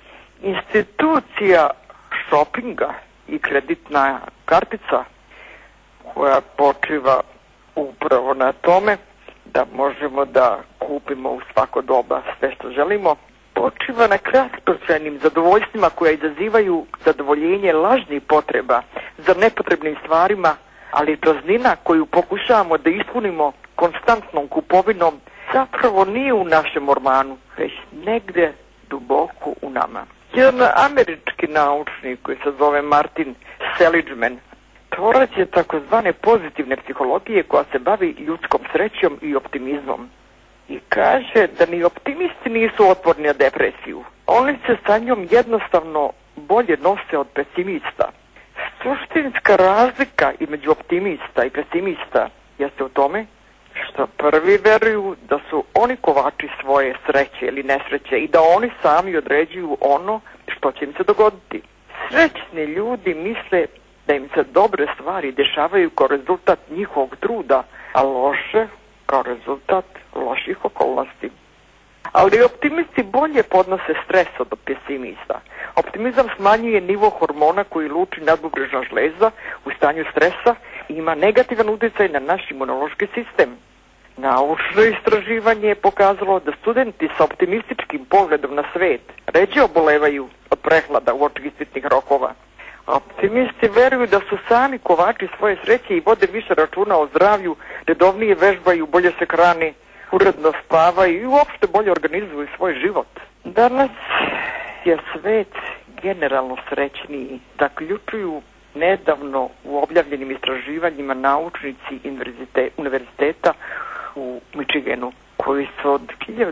Institucija šopinga i kreditna kartica koja počiva upravo na tome da možemo da kupimo u svako doba sve što želimo, počiva na kratkotrajnim zadovoljstvima koja izazivaju zadovoljenje lažnih potreba za nepotrebnim stvarima, ali praznina koju pokušavamo da ispunimo konstantnom kupovinom zapravo nije u našem ormanu, već negde duboko u nama. Jedan američki naučnik koji se zove Martin Seligman tvorac je takozvane pozitivne psihologije koja se bavi ljudskom srećom i optimizmom. I kaže da ni optimisti nisu otporni na depresiju. Oni se sa njom jednostavno bolje nose od pesimista. Suštinska razlika između optimista i pesimista jeste u tome što prvi veruju da su oni kovači svoje sreće ili nesreće i da oni sami određuju ono što će im se dogoditi. Srećni ljudi misle da im se dobre stvari dešavaju kao rezultat njihovog truda, a loše kao rezultat loših okolnosti. Ali optimisti bolje podnose stres od pesimista. Optimizam smanjuje nivo hormona koji luči nadbubrežna žleza u stanju stresa i ima negativan utjecaj na naš imunološki sistem. Naučno istraživanje je pokazalo da studenti sa optimističkim pogledom na svet ređe obolevaju od prehlada uoči ispitnih rokova. Optimisti veruju da su sami kovači svoje sreće i vode više računa o zdravlju, redovnije vežbaju, bolje se hrane, uredno spavaju i uopšte bolje organizuju svoj život. Danas je svet generalno srećniji, zaključuju nedavno u objavljenim istraživanjima naučnici univerziteta u Michiganu, koji su od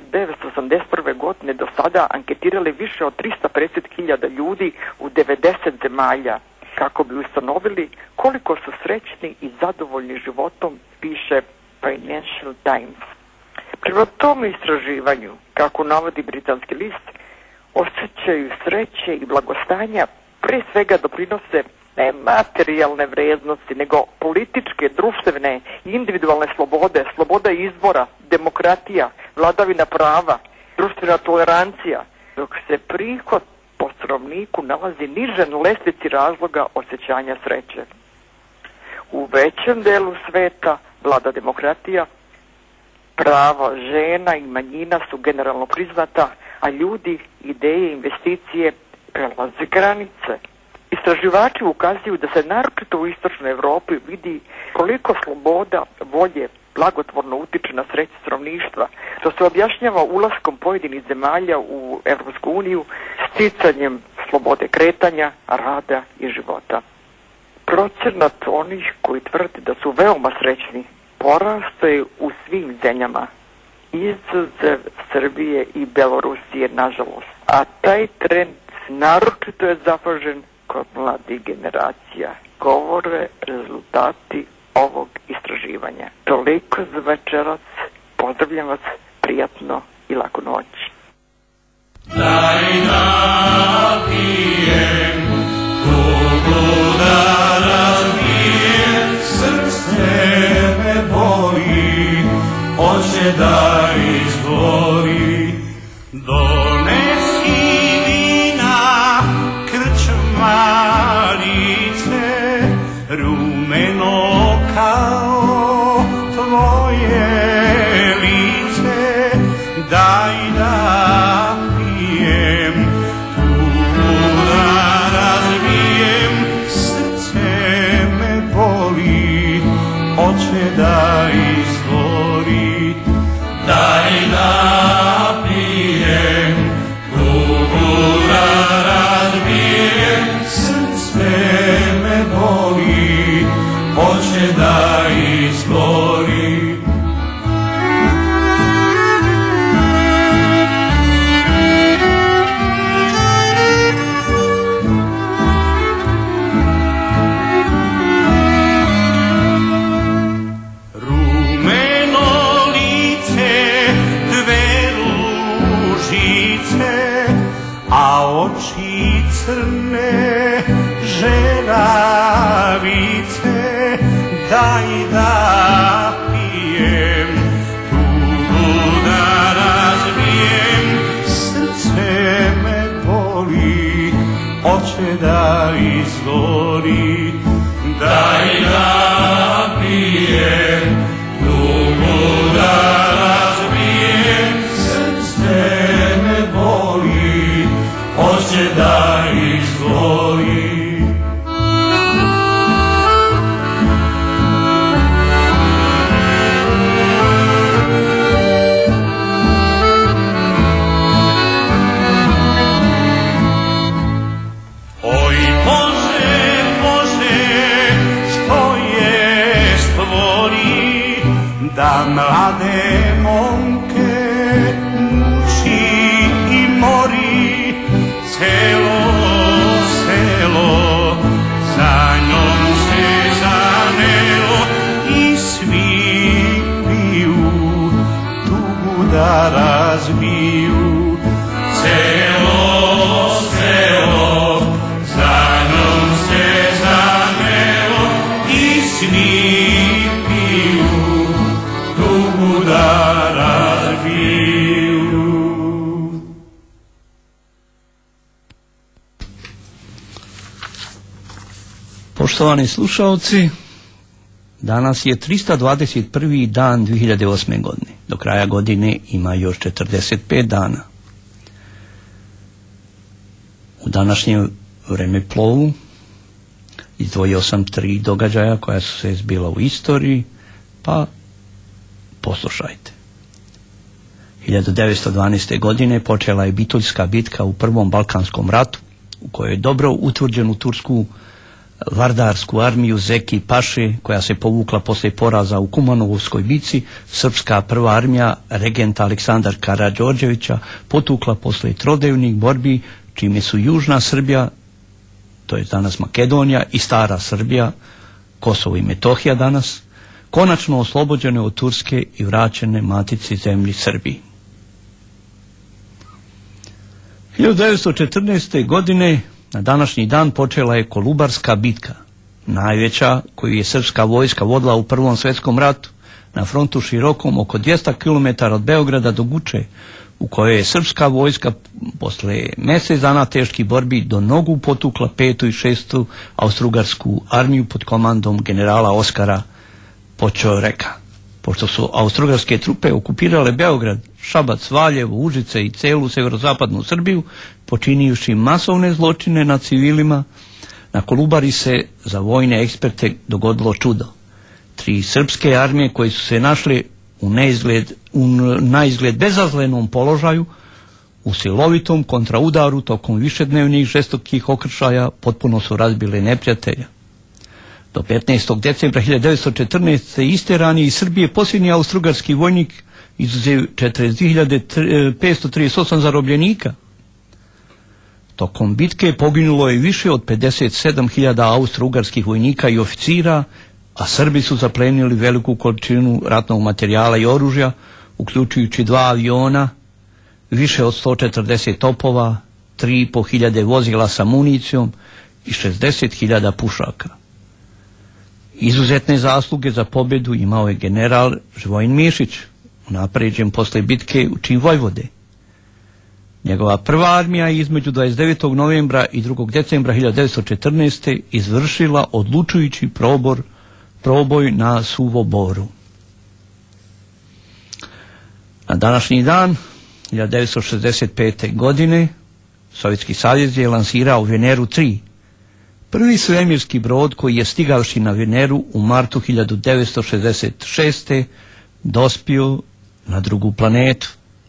1981. godine do sada anketirali više od 350.000 ljudi u 90 zemalja kako bi ustanovili koliko su srećni i zadovoljni životom, piše Financial Times. Prema tom istraživanju, kako navodi britanski list, osjećaju sreće i blagostanja pre svega doprinose ne materijalne vrijednosti, nego političke, društvene i individualne slobode, sloboda izbora, demokratija, vladavina prava, društvena tolerancija, dok se prihod po stanovniku nalazi niže na lestvici razloga osjećanja sreće. U većem delu sveta vlada demokratija, prava žena i manjina su generalno priznata, a ljudi, ideje i investicije prelaze granice. Istraživači ukazuju da se naročito u istočnoj Evropi vidi koliko sloboda, volje, blagotvorno utiče na sreću stanovništva, što se objašnjava ulaskom pojedinih zemalja u Evropsku uniju, sticanjem slobode kretanja, rada i života. Procenat onih koji tvrde da su veoma srećni porastao je u svim zemljama, izuzev Srbije i Belorusije, nažalost. A taj trend naročito je zapažen kod mladih generacija, govore rezultati ovog istraživanja. Toliko za večerac, pozdravljam vas, prijatno i laku noć. Daj napijem, da izgori. Donesi vina krčmarice, rumeno kao tvoje lice, daj da pijem, tugu da razbijem, srce me boli, hoće da izgori. Daj da pijem, tugu da razbijem, srce me boli, hoće da izgori. A oči crne žeravice, daj da pijem, tugu da razbijem, srce me boli, hoće da izgori. Daj da pijem, tugu da razbijem, srce me boli, hoće da izgori. Oj Bože, Bože, što je stvori, da mlade momke muči i mori. Celo selo za njom se zanelo i svi piju, tugu da razbiju. Celo selo za njom se zanelo i svi piju, tugu da razbiju. Poštovani slušalci, danas je 321. dan 2008. godine. Do kraja godine ima još 45 dana. U današnjem vremeplovu izdvojio sam 3 događaja koja su se zbila u istoriji, pa poslušajte. 1912. godine počela je Bituljska bitka u Prvom Balkanskom ratu, u kojoj je dobro utvrđenu tursku Vardarsku armiju Zeki Paše, koja se povukla poslije poraza u Kumanovskoj bici, srpska prva armija regenta Aleksandar Karađorđevića potukla poslije trodnevnih borbi, čime su Južna Srbija, to je danas Makedonija, i Stara Srbija, Kosovo i Metohija danas, konačno oslobođene od Turske i vraćene matici zemlji Srbiji. 1914. godine na današnji dan počela je Kolubarska bitka, najveća koju je srpska vojska vodila u Prvom svjetskom ratu, na frontu širokom oko 200 km od Beograda do Guče, u kojoj je srpska vojska posle mjesec dana teških borbi do nogu potukla 5. i 6. austrougarsku armiju pod komandom generala Oskara Počoreka. Pošto su austrougarske trupe okupirale Beograd, Šabac, Valjevo, Užice i celu severozapadnu Srbiju, počinivši masovne zločine nad civilima, na Kolubari se za vojne eksperte dogodilo čudo. 3 srpske armije koje su se našle u naizgled bezazlenom položaju, u silovitom kontraudaru tokom višednevnih žestokih okršaja potpuno su razbile neprijatelja. Do 15. decembra 1914. isteran je iz Srbije posljednji austrougarski vojnik, izuzev 42.538 zarobljenika. Tokom bitke poginulo je više od 57.000 austrougarskih vojnika i oficira, a Srbi su zaplenili veliku količinu ratnog materijala i oružja, uključujući 2 aviona, više od 140 topova, 3.500 vozila sa municijom i 60.000 pušaka. Izuzetne zasluge za pobjedu imao je general Živojin Mišić, unapređen posle bitke u čin Vojvode. Njegova prva armija je između 29. novembra i 2. decembra 1914. izvršila odlučujući proboj na Suvoboru. Na današnji dan, 1965. godine, Sovjetski savez je lansirao Veneru 3, prvi svemirski brod koji je stigavši na Veneru u martu 1966. dospio na drugu planetu.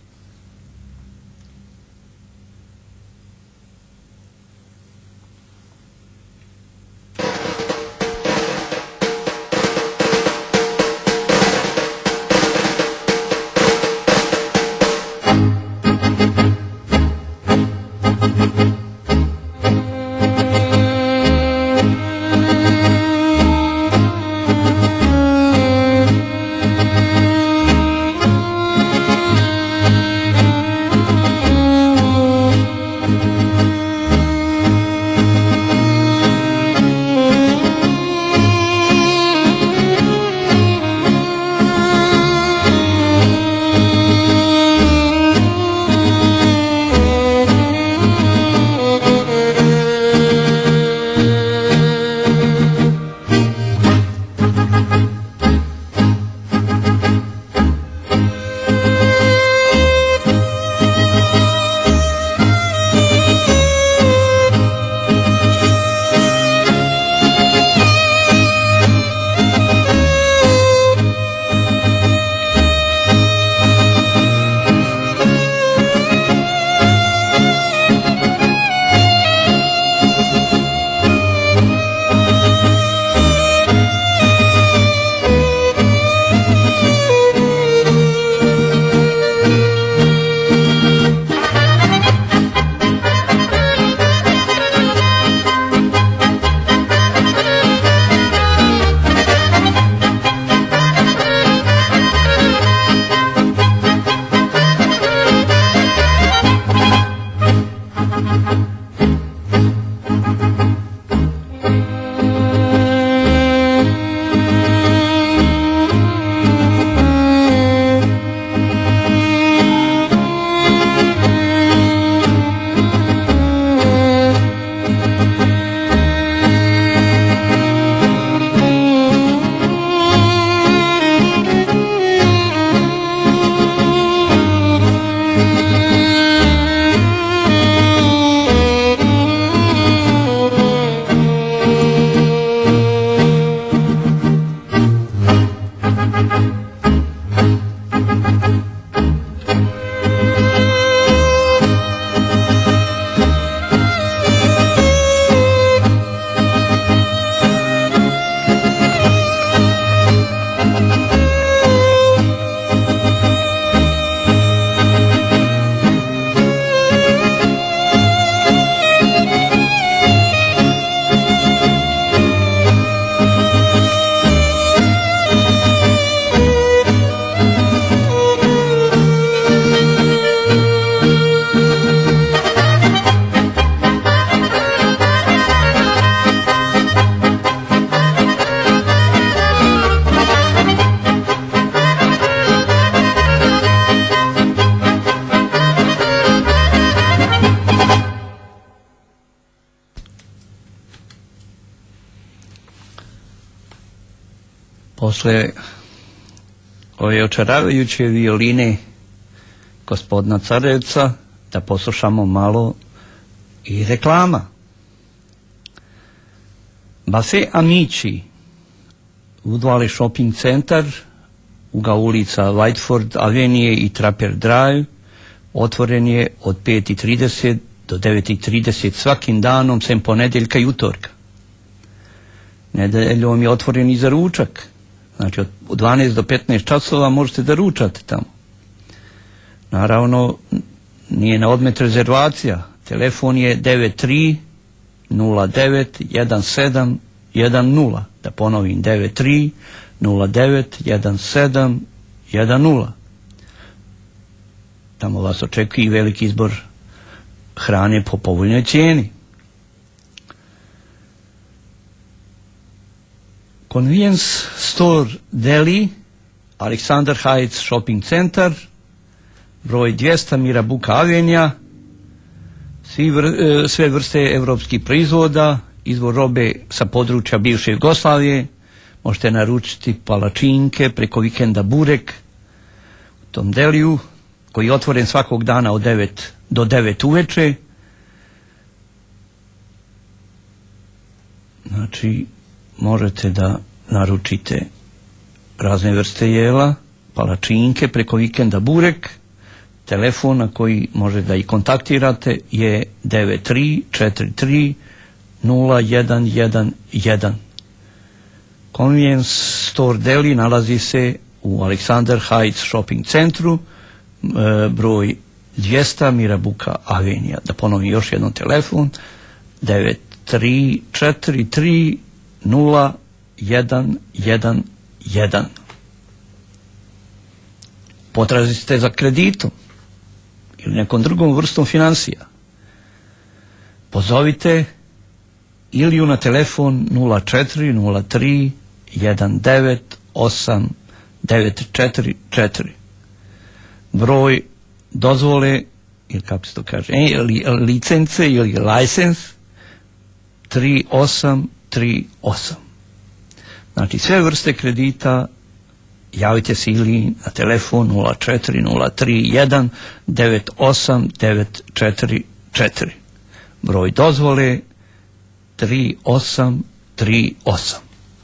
Posle ove očaravajuće violine gospodina Carevca da poslušamo malo i reklama. Bafe Amici, Woodvale Shopping Centar, uga ulica Whiteford Avenije i Trapper Drive, otvoren je od 5:30 do 9:30 svakim danom sem ponedjeljka i utorka. Nedeljom je otvoren i za ručak. Znači od 12 do 15 časova možete da ručate tamo. Naravno, nije na odmet rezervacija. Telefon je 93-09-17-10. Da ponovim, 93-09-17-10. Tamo vas očekuje veliki izbor hrane po povoljnoj cijeni. Convenience Store Deli, Alexander Heights Shopping Centar, broj 200 Mirabuka Avenija, sve vrste evropskih proizvoda, izvor robe sa područja bivše Jugoslavije, možete naručiti palačinke, preko vikenda burek u tom deliju, koji je otvoren svakog dana od 9 do 9 uveče. Znači, možete da naručite razne vrste jela, palačinke, preko vikenda burek. Telefon na koji može da i kontaktirate je 9343 0111. Convenience Store Deli nalazi se u Alexander Heights Shopping Centru, broj 200 Mirabuka Avenija. Da ponovim još jednom telefon, 9343 0111. Potražite za kreditom ili nekom drugom vrstom financija, pozovite Iliju na telefon 0403 198 944. Broj dozvole, ili kako se to kaže, licence ili license 3838. Znači, sve vrste kredita javite se ili na telefon 0403 198 944. Broj dozvole 3838.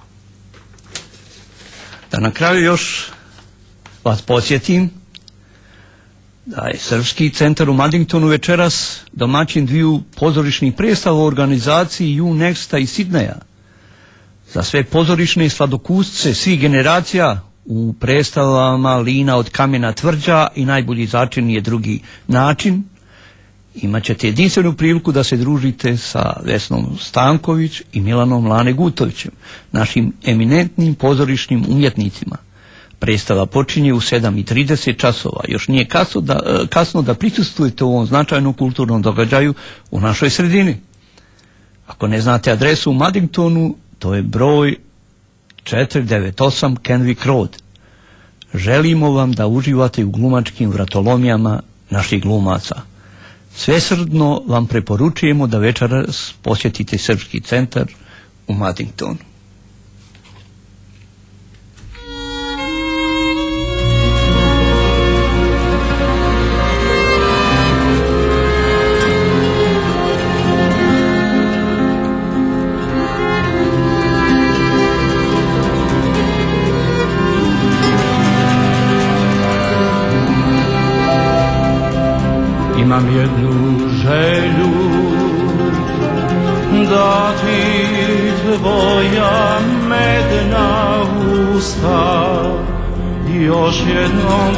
Da na kraju još vas podsjetim da je Srpski centar u Maddingtonu večeras domaćin dviju pozorišnih predstava u organizaciji U-Nexta iz Sidneja. Za sve pozorišne sladokusce svih generacija u predstavama Lina od kamena tvrđa i Najbolji začin je drugi način. Imaćete jedinstvenu priliku da se družite sa Vesnom Stanković i Milanom Lane Gutovićem, našim eminentnim pozorišnim umjetnicima. Predstava počinje u 7:30 časova. Još nije kasno da prisustvujete u ovom značajnom kulturnom događaju u našoj sredini. Ako ne znate adresu u Maddingtonu, to je broj 498 Kenwick Road. Želimo vam da uživate u glumačkim vratolomijama naših glumaca. Svesrdno vam preporučujemo da večeras posjetite Srpski centar u Maddingtonu. Imam jednu želju da ti tvoja medna usta još jednom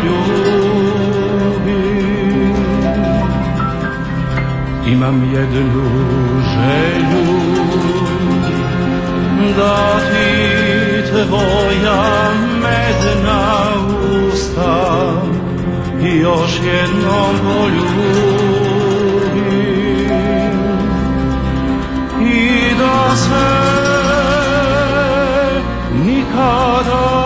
poljubim. Imam jednu želju da ti tvoja medna usta još jednom poljubim i da se nikada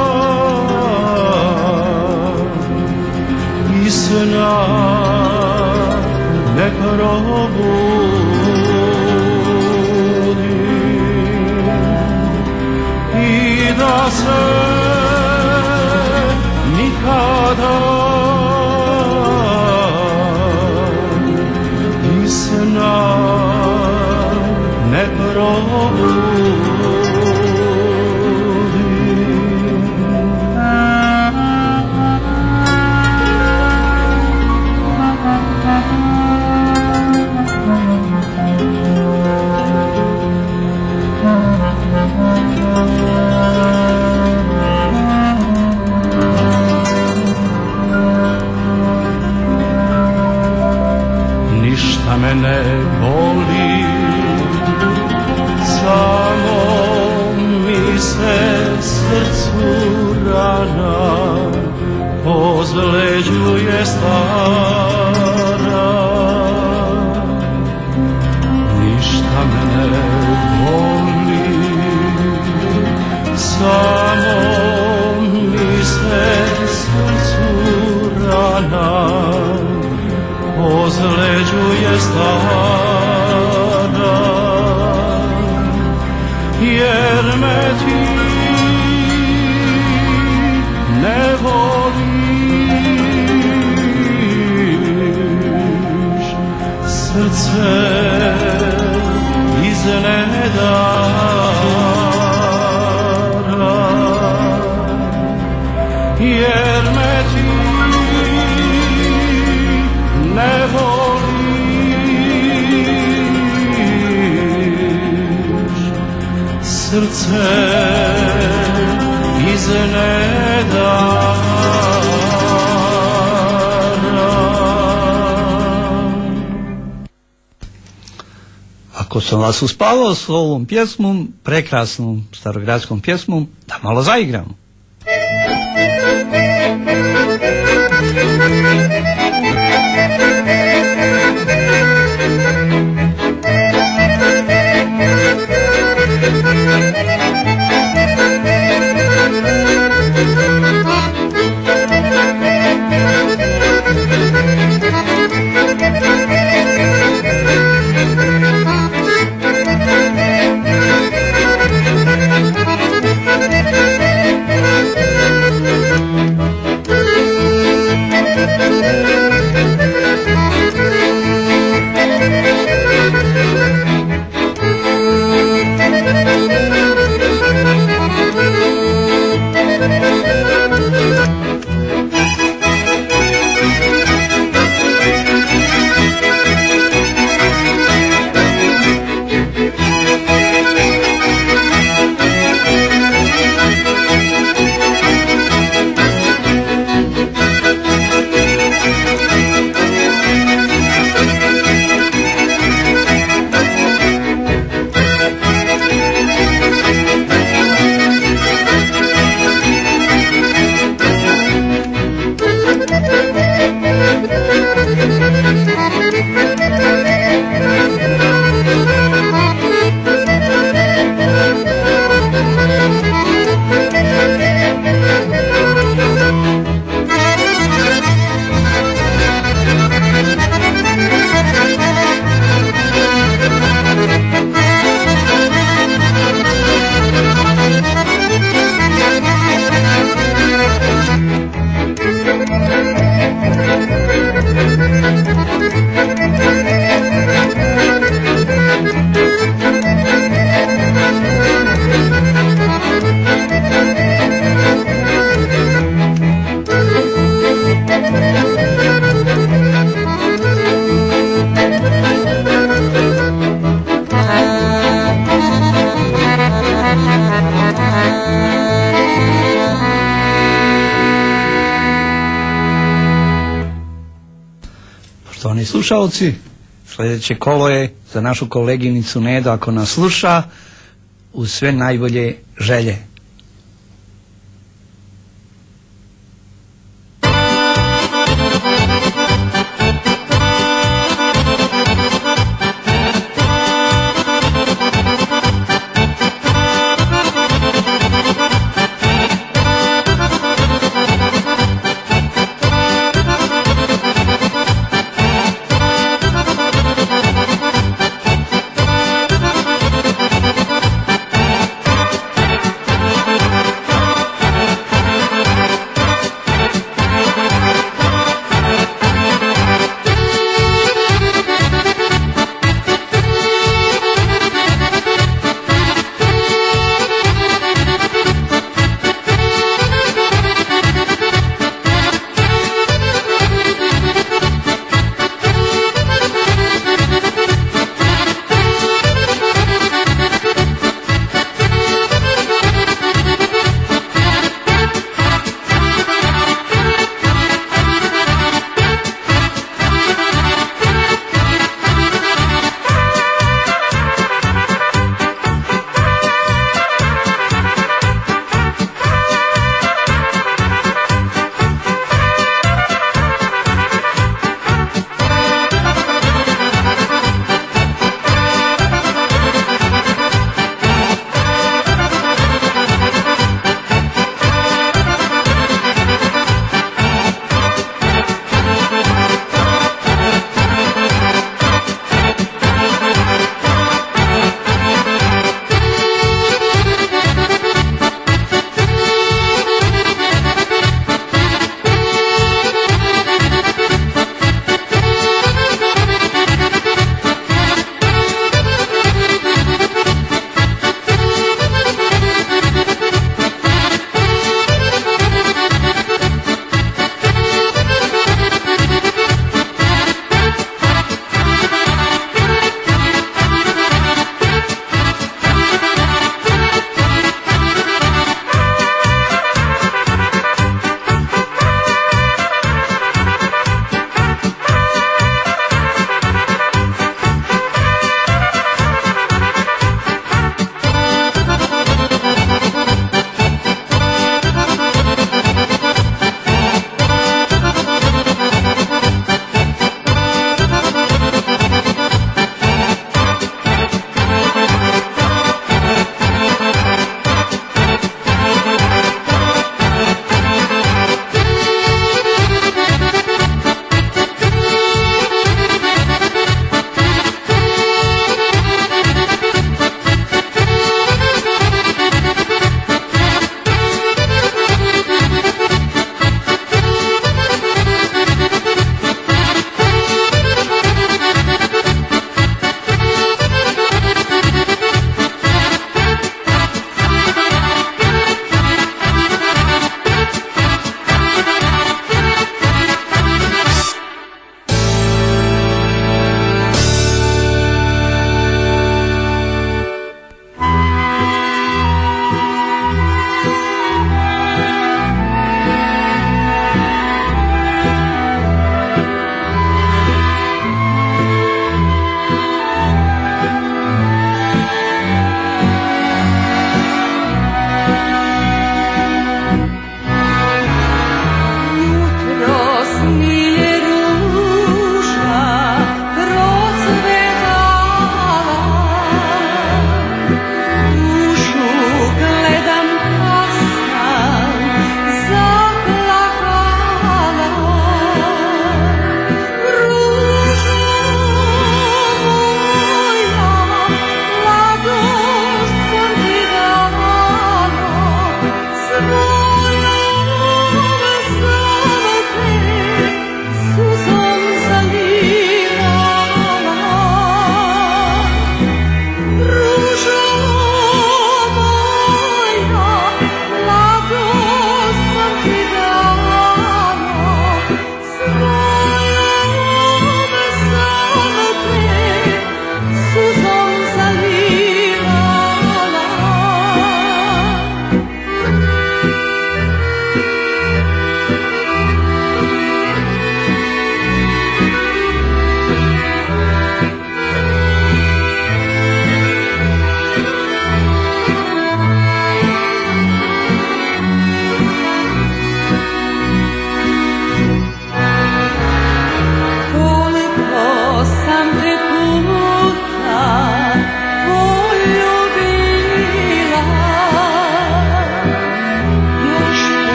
iz sna ne probudim i da se nikada ne probudim. Ništa me ne boli, samo mi se srcu rana ozleđuje stara. Ništa me ne boli, samo mi stara, jer me ti ne voliš, srce iznedara, jer me ti ne voliš, srce iznedara. Ako sam vas uspavao s ovom pjesmom, prekrasnom starogradskom pjesmom, da malo zaigramo. Poštovani slušalci, sljedeće kolo je za našu koleginicu Nedu, ako nas sluša, uz sve najbolje želje.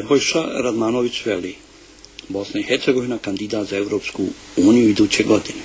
Nebojša Radmanović veli: Bosna i Hercegovina kandidat za Evropsku uniju iduće godine.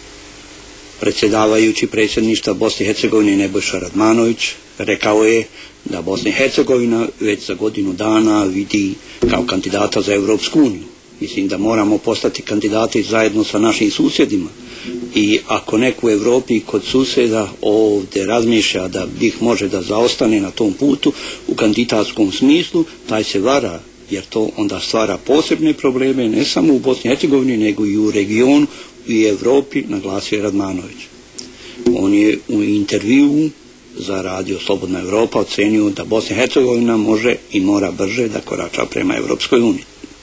Predsjedavajući predsjedništva Bosne i Hercegovine Nebojša Radmanović rekao je da Bosna i Hercegovina već za godinu dana vidi kao kandidata za Evropsku uniju. Mislim da moramo postati kandidati zajedno sa našim susjedima. I ako neko u Evropi kod susjeda ovdje razmišlja da BiH može da zaostane na tom putu u kandidatskom smislu, taj se vara, jer to onda stvara posebne probleme ne samo u Bosni i Hercegovini nego i u regionu i Evropi, naglasio je Radmanović. On je u intervjuu za radio Slobodna Evropa ocenio da Bosna i Hercegovina može i mora brže da korača prema Evropskoj uniji.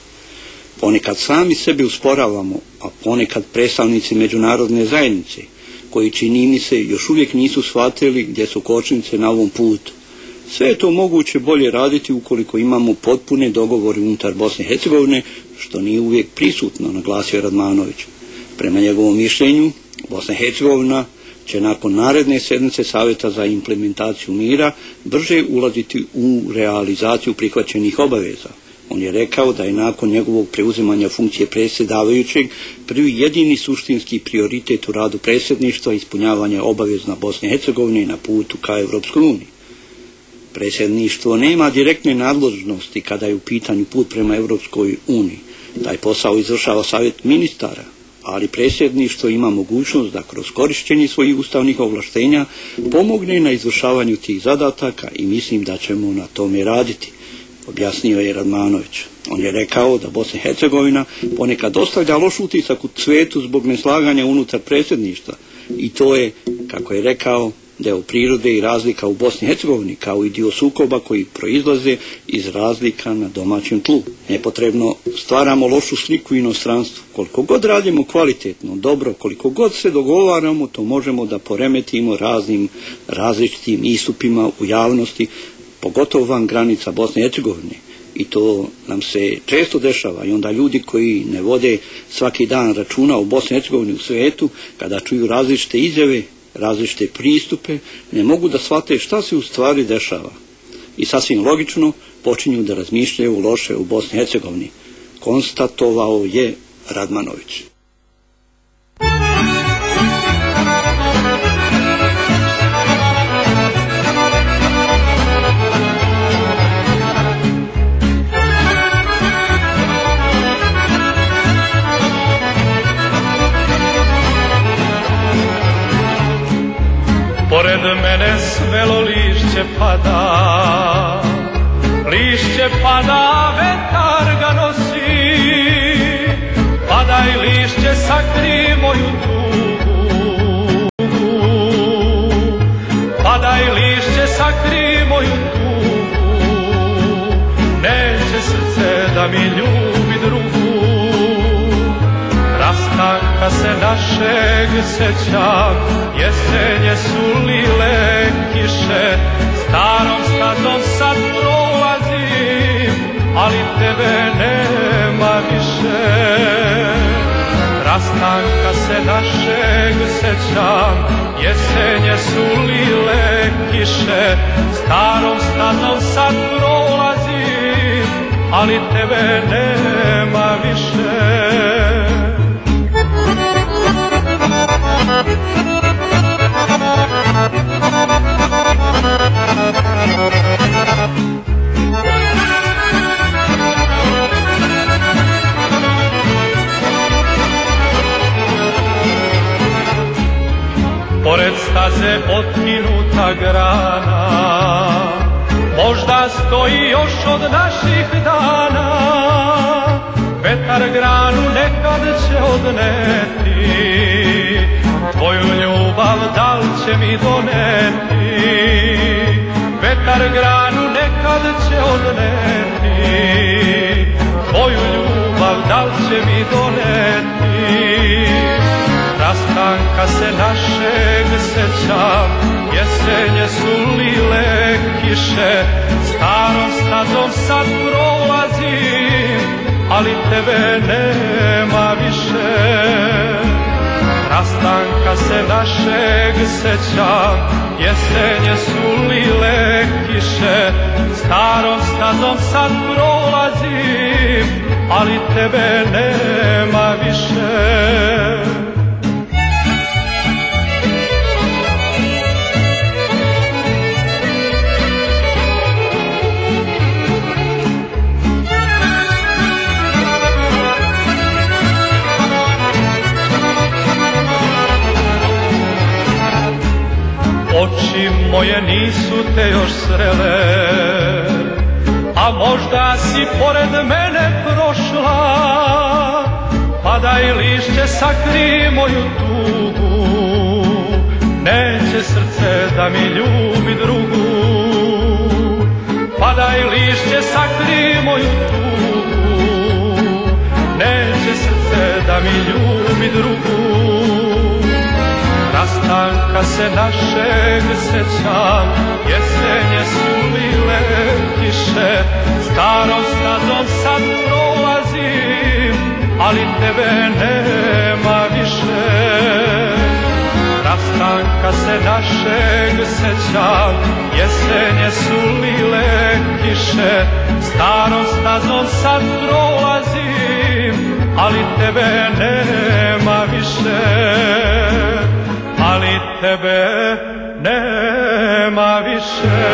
Ponekad sami sebi usporavamo, a ponekad predstavnici međunarodne zajednice, koji čini mi se još uvijek nisu shvatili gdje su kočnice na ovom putu. Sve je to moguće bolje raditi ukoliko imamo potpune dogovore unutar Bosne i Hercegovine, što nije uvijek prisutno, naglasio Radmanović. Prema njegovom mišljenju, Bosna i Hercegovina će nakon naredne sjednice Savjeta za implementaciju mira brže ulaziti u realizaciju prihvaćenih obaveza. On je rekao da je nakon njegovog preuzimanja funkcije predsjedavajućeg prvi jedini suštinski prioritet u radu predsjedništva ispunjavanje obaveza Bosne i Hercegovine na putu ka Evropskoj uniji. Predsjedništvo nema direktne nadležnosti kada je u pitanju put prema Evropskoj uniji. Taj posao izvršava savjet ministara, ali predsjedništvo ima mogućnost da kroz korištenje svojih ustavnih ovlaštenja pomogne na izvršavanju tih zadataka i mislim da ćemo na tome raditi, objasnio je Radmanović. On je rekao da Bosna i Hercegovina ponekad ostavlja loš utisak u svijetu zbog neslaganja unutar predsjedništva i to je, kako je rekao, deo prirode i razlika u Bosni i Hercegovini, kao i dio sukoba koji proizlaze iz razlika na domaćem tlu. Nepotrebno stvaramo lošu sliku u inostranstvu. Koliko god radimo kvalitetno, dobro, koliko god se dogovaramo, to možemo da poremetimo raznim različitim istupima u javnosti, pogotovo van granica Bosne i Hercegovine. I to nam se često dešava i onda ljudi koji ne vode svaki dan računa o Bosni i Hercegovini u svijetu, kada čuju različite izjave, različite pristupe, ne mogu da shvate šta se u stvari dešava. I sasvim logično počinju da razmišljaju loše u Bosni i Hercegovini, konstatovao je Radmanović. Pored mene svelo lišće pada, lišće pada, vetar ga nosi. Padaj lišće, sakri moju tugu. Padaj lišće, sakri moju tugu. Neće srce da mi ljubi drugu. Rastanka se našeg sećam, jesenje su lile kiše, starom stazom sad prolazim, ali tebe nema više. Rastanka se našeg sećam, jesenje su lile kiše, starom stazom sad prolazim, ali tebe nema više. Pored staze otkinuta grana, možda stoji još od naših dana. Vetar granu nekad će odneti, tvoju ljubav da li će mi doneti. Vetar granu nekad će odneti, tvoju ljubav da li će mi doneti. Rastanka se našeg sećam, jesenje su lile kiše, starom stazom sad prolazim, ali tebe nema više. Rastanka se našeg sećam, jesenje su lile kiše, starom stazom stazom sad prolazim, ali tebe nema više. Oči moje nisu te još srele, a možda si pored mene prošla, pa daj lišće sakri moju tugu, neće srce da mi ljubi drugu. Pa daj lišće sakri moju tugu, neće srce da mi ljubi drugu. Rastanka se našeg sećam, jesenje su lile kiše, starom stazom sad prolazim, ali tebe nema više. Rastanka se našeg sećam, jesenje su lile kiše, starom stazom sad prolazim, ali tebe nema više. Ali tebe nema više.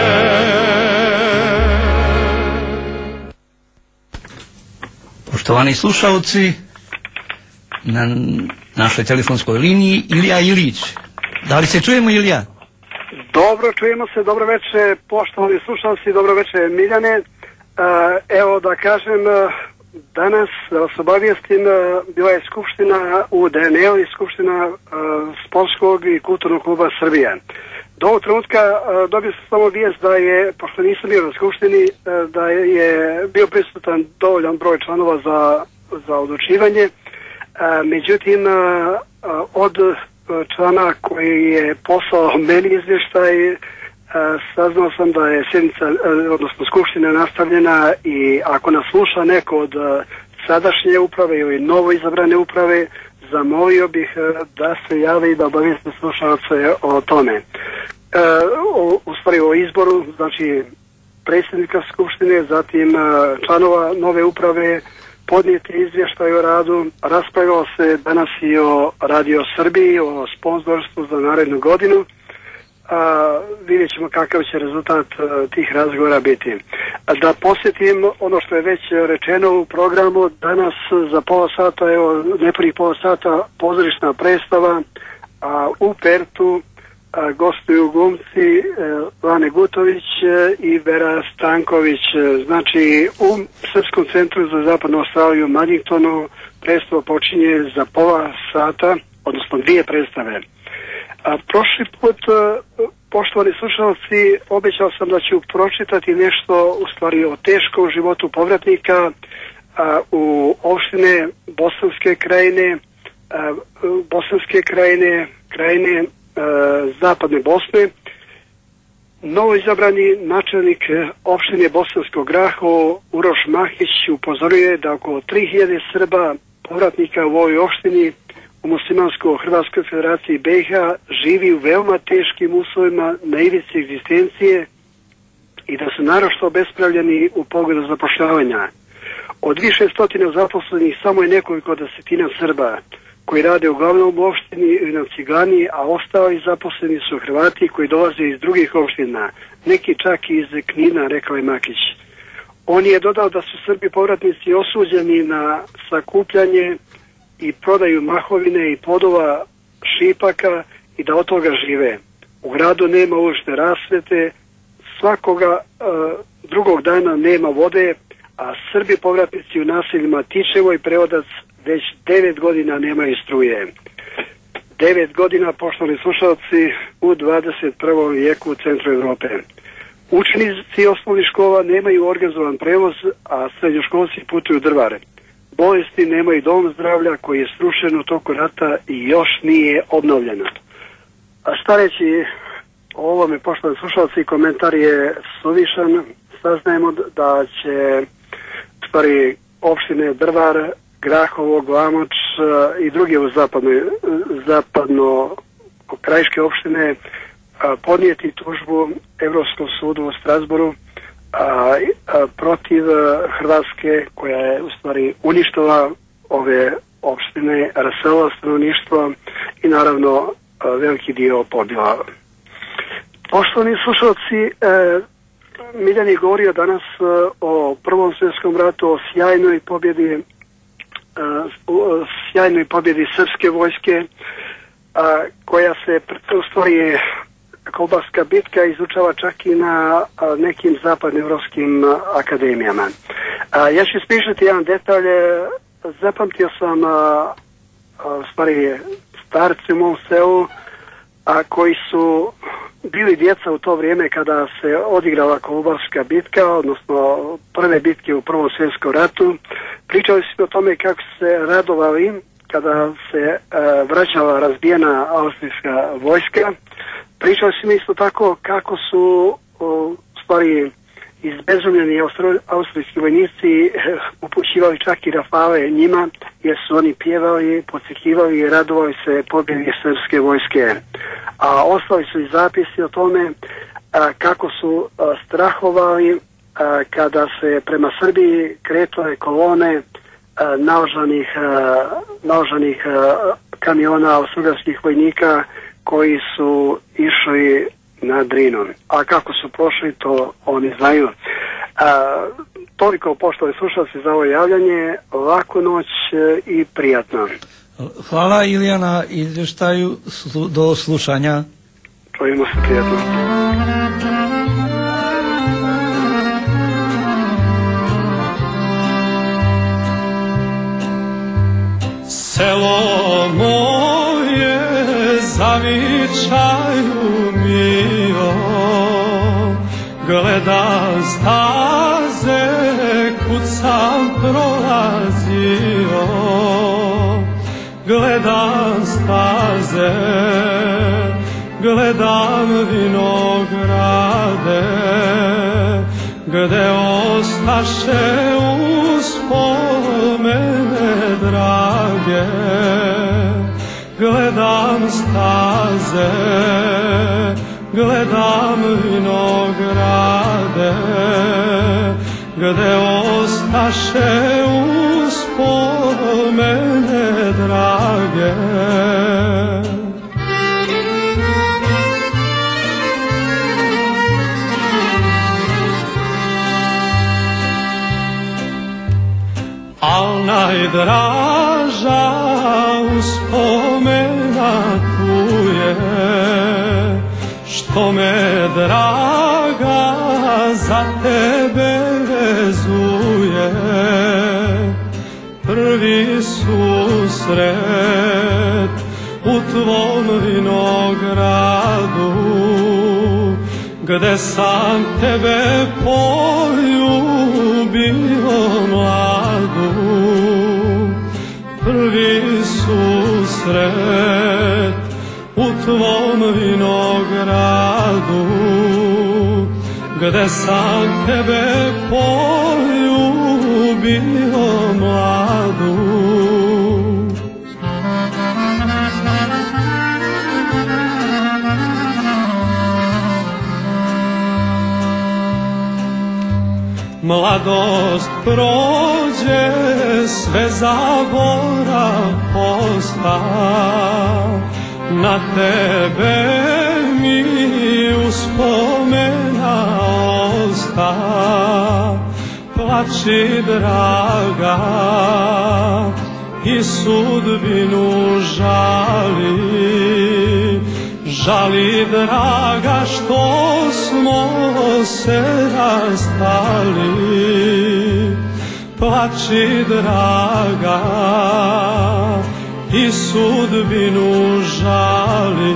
Poštovani slušalci, na našoj telefonskoj liniji Ilija Ilić. Da li se čujemo, Ilija? Dobro, čujemo se, dobro večer, poštovani slušalci, dobro večer, Miljane. Evo da kažem, danas, da vas obavijestim, bila je skupština u DNL i skupština sportskog i kulturnog kluba Srbija. Do ovog trenutka dobio sam samo vijest da je, pošto nisam bio na skupštini, da je bio prisutan dovoljan broj članova za odlučivanje. Međutim, od člana koji je poslao meni izvještaj, saznao sam da je sjednica, odnosno skupština nastavljena, i ako nas sluša neko od sadašnje uprave ili novo izabrane uprave, zamolio bih da se javi i da obavijeste slušalce o tome. U stvari o izboru, znači predsjednika skupštine, zatim članova nove uprave, podnijeti izvještaj o radu. Raspravljalo se danas i o Radio Srbiji, o sponzorstvu za narednu godinu. Vidjet ćemo kakav će rezultat tih razgovora biti. Da posjetim ono što je već rečeno u programu, danas za pola sata, evo nepunih pola sata, pozorišna predstava, u Pertu gostuju glumci Lane Gutović i Vera Stanković. Znači u Srpskom centru za zapadnu Australiju u Maddingtonu predstava počinje za pola sata, odnosno dvije predstave. Prošli put, poštovani slušalci, obećao sam da ću pročitati nešto u stvari o teškom životu povratnika u opštine Bosanske krajine Zapadne Bosne. Novoizabrani načelnik opštine Bosansko Grahovo Uroš Mahić upozoruje da oko 3000 Srba povratnika u ovoj opštini u Muslimansko-Hrvatskoj federaciji BiH živi u veoma teškim uslovima na ivici egzistencije i da su naročito obespravljeni u pogledu zapošljavanja. Od više stotina zaposlenih samo je nekoliko desetina Srba koji rade uglavnom u opštini i na Cigani, a ostali zaposleni su Hrvati koji dolaze iz drugih opština, neki čak i iz Knina, rekao je Makić. On je dodao da su Srbi povratnici osuđeni na sakupljanje i prodaju mahovine i plodova šipaka i da od toga žive. U gradu nema ulične rasvete, svakoga drugog dana nema vode, a Srbi povratnici u naseljima Tičevo i Preodac već 9 godina nemaju struje. 9 godina, poštovani slušalci, u 21. vijeku u centru Evrope. Učenici osnovnih škola nemaju organizovan prevoz, a srednjoškolci putuju drvare. Bolesti nemaju dom zdravlja koji je srušen u toku rata i još nije obnovljeno. A šta reći o ovome, poštovani slušalci, komentar je suvišan. Saznajemo da će stvari opštine Drvar, Grahovo, Glamoč i druge u zapadno-krajiške opštine podnijeti tužbu Evropskom sudu u Strasboru protiv Hrvatske, koja je u stvari uništila ove opštine, raselila stanovništvo i naravno veliki dio pobila. Poštovani slušalci, Miljan je govorio danas o Prvom svjetskom ratu, o sjajnoj pobjedi srpske vojske, koja se u stvari Kolbarska bitka izučava čak i na nekim zapadnoevropskim akademijama. Ja ću ispričati jedan detalj. Zapamtio sam u stvari starci u mom selu koji su bili djeca u to vrijeme kada se odigrala Kolbarska bitka, odnosno prve bitke u Prvom svjetskom ratu. Pričali su o tome kako su se radovali kada se vraćala razbijena austrijska vojska. Pričali su mi isto tako kako su u stvari izbezumljeni austrijski vojnici upućivali čak i rafale njima, jer su oni pjevali, podsjekivali i radovali se pobjedi srpske vojske. A ostali su i zapisi o tome kako su strahovali kada se prema Srbiji kretale kolone naoružanih kamiona austrijskih vojnika koji su išli na Drinu. A kako su prošli, to oni znaju. Toliko, poštovani slušalci, za ovo javljanje. Laku noć i prijatno. Hvala Ilija na izvještaju, do slušanja. Čujemo se, prijatno. Selo moje zavičaju mio, gledam staze kud sam prolazio, gledam staze, gledam vinograde, gde ostaše uspomene drage. Gledam staze, gledam vinograde, gde ostaše uspomene drage. Al najdraža uspomena tu je, što me draga za tebe vezuje. Prvi susret u tvom vinogradu, gde sam tebe poljubio mladu. Prvi susret u tvom vinogradu, gde sam tebe poljubio mladu. Mladost prođe, sve zaborav posta, na tebe mi uspomena osta. Plači draga i sudbinu žali, žali draga što smo se rastali. Plači draga i sudbinu žali,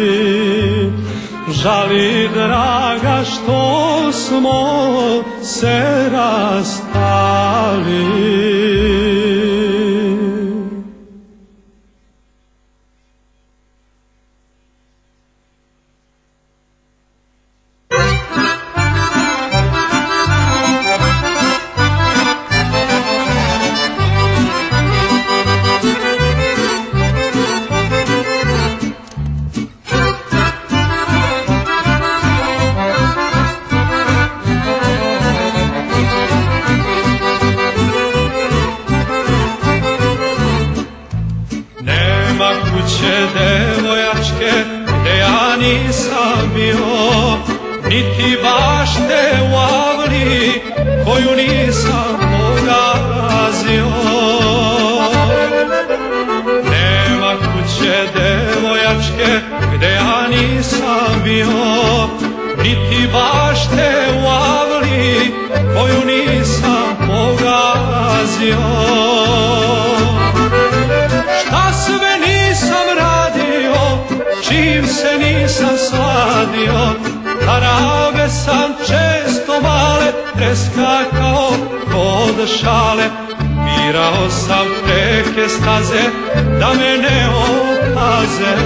žali draga što smo se rastali. kuće devojačke gde ja nisam bio, niti bašte u avli koju nisam pogazio. Nema kuće devojačke gde ja nisam bio, niti bašte u avli koju nisam pogazio. Šta sve nisam radio, čim se nisam sladio, karave sam često male preskakao kod šale. Birao sam preke staze da me ne opaze.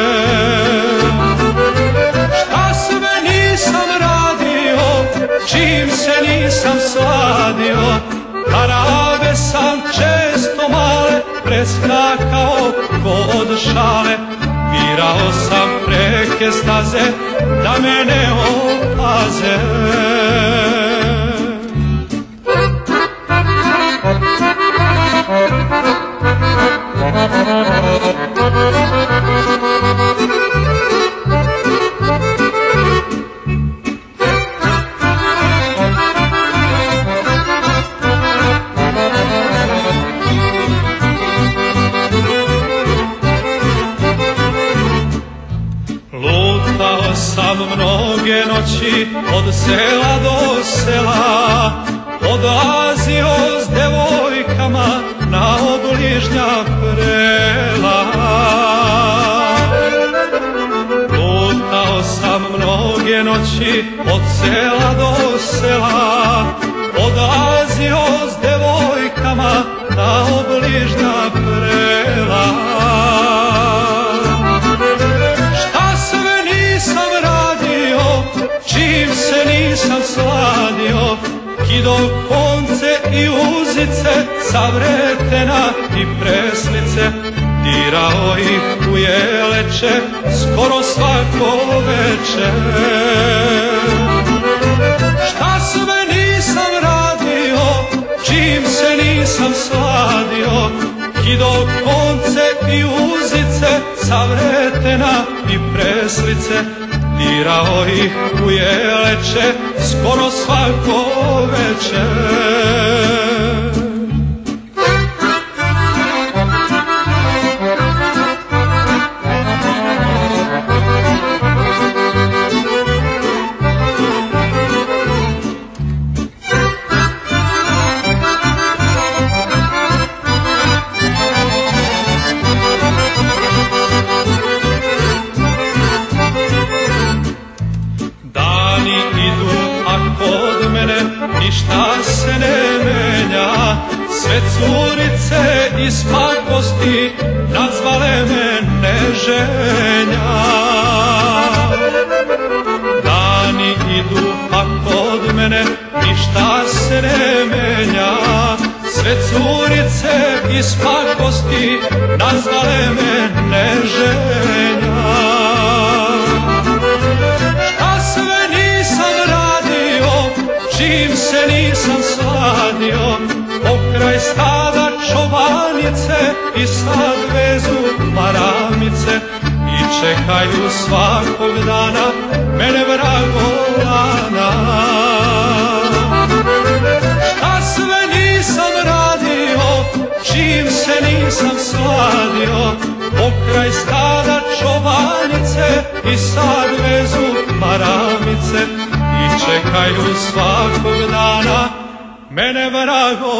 Šta sve nisam radio, čim se nisam sladio, karave sam često male preskakao kod šale. Birao sam preke staze da me ne opaze. Lutao sam mnoge noći od sela do sela, odlazio s devojkama na obližnja prela. Lutao sam mnoge noći od sela do sela, odlazio s devojkama na obližnja prela. Šta sve nisam radio, čim se nisam sladio, kido konce i uzice, sa vretena i preslice, dirao ih u jeleče skoro svako veče. Šta sve nisam radio, čim se nisam sladio, kido konce i uzice, sa vretena i preslice, dirao ih u jeleče skoro svako veče. Ništa se ne menja, sve curice iz pakosti nazvale me neženja. Dani idu, a kod mene ništa se ne menja, sve curice iz pakosti nazvale me neženja. Šta sve nisam radio, čim se nisam sladio, pokraj stada čobanice i sad vezu maramice i čekaju svakog dana mene vragolana. Šta sve nisam radio, čim se nisam sladio, pokraj stada čobanice i sad vezu maramice i čekaju svakog dana mene vragolana.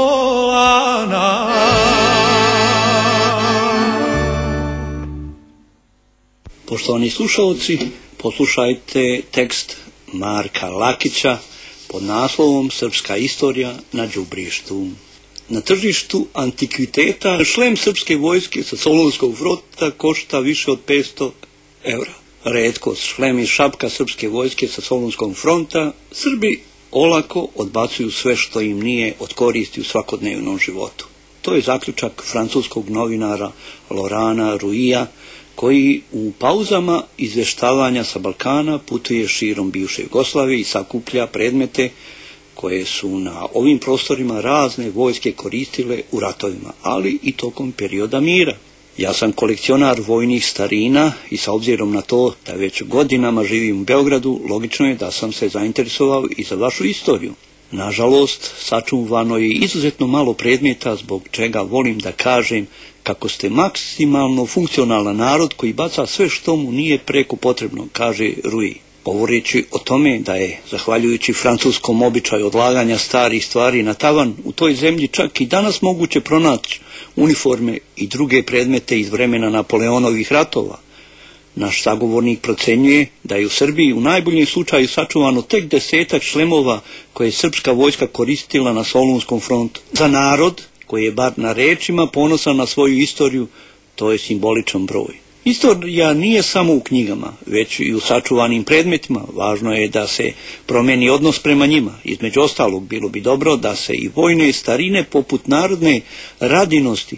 Poštovani slušalci, poslušajte tekst Marka Lakića pod naslovom Srpska istorija na đubrištu. Na tržištu antikviteta šlem srpske vojske sa Solunskog fronta košta više od 500 eura. Retkost, šlem i šapka srpske vojske sa Solunskog fronta, Srbi olako odbacuju sve što im nije od koristi u svakodnevnom životu. To je zaključak francuskog novinara Lorana Ruija, koji u pauzama izveštavanja sa Balkana putuje širom bivše Jugoslavije i sakuplja predmete koje su na ovim prostorima razne vojske koristile u ratovima, ali i tokom perioda mira. Ja sam kolekcionar vojnih starina i sa obzirom na to da već godinama živim u Beogradu, logično je da sam se zainteresovao i za vašu istoriju. Nažalost, sačuvano je izuzetno malo predmeta, zbog čega volim da kažem kako ste maksimalno funkcionalan narod koji baca sve što mu nije preko potrebno, kaže Rui. Govoreći o tome da je, zahvaljujući francuskom običaju odlaganja starih stvari na tavan, u toj zemlji čak i danas moguće pronaći uniforme i druge predmete iz vremena Napoleonovih ratova. Naš sagovornik procenjuje da je u Srbiji u najboljem slučaju sačuvano tek 10-ak šlemova koje je srpska vojska koristila na Solunskom frontu. Za narod, koji je bar na rečima ponosan na svoju istoriju, to je simboličan broj. Istorija nije samo u knjigama, već i u sačuvanim predmetima. Važno je da se promeni odnos prema njima. Između ostalog, bilo bi dobro da se i vojne starine poput narodne radinosti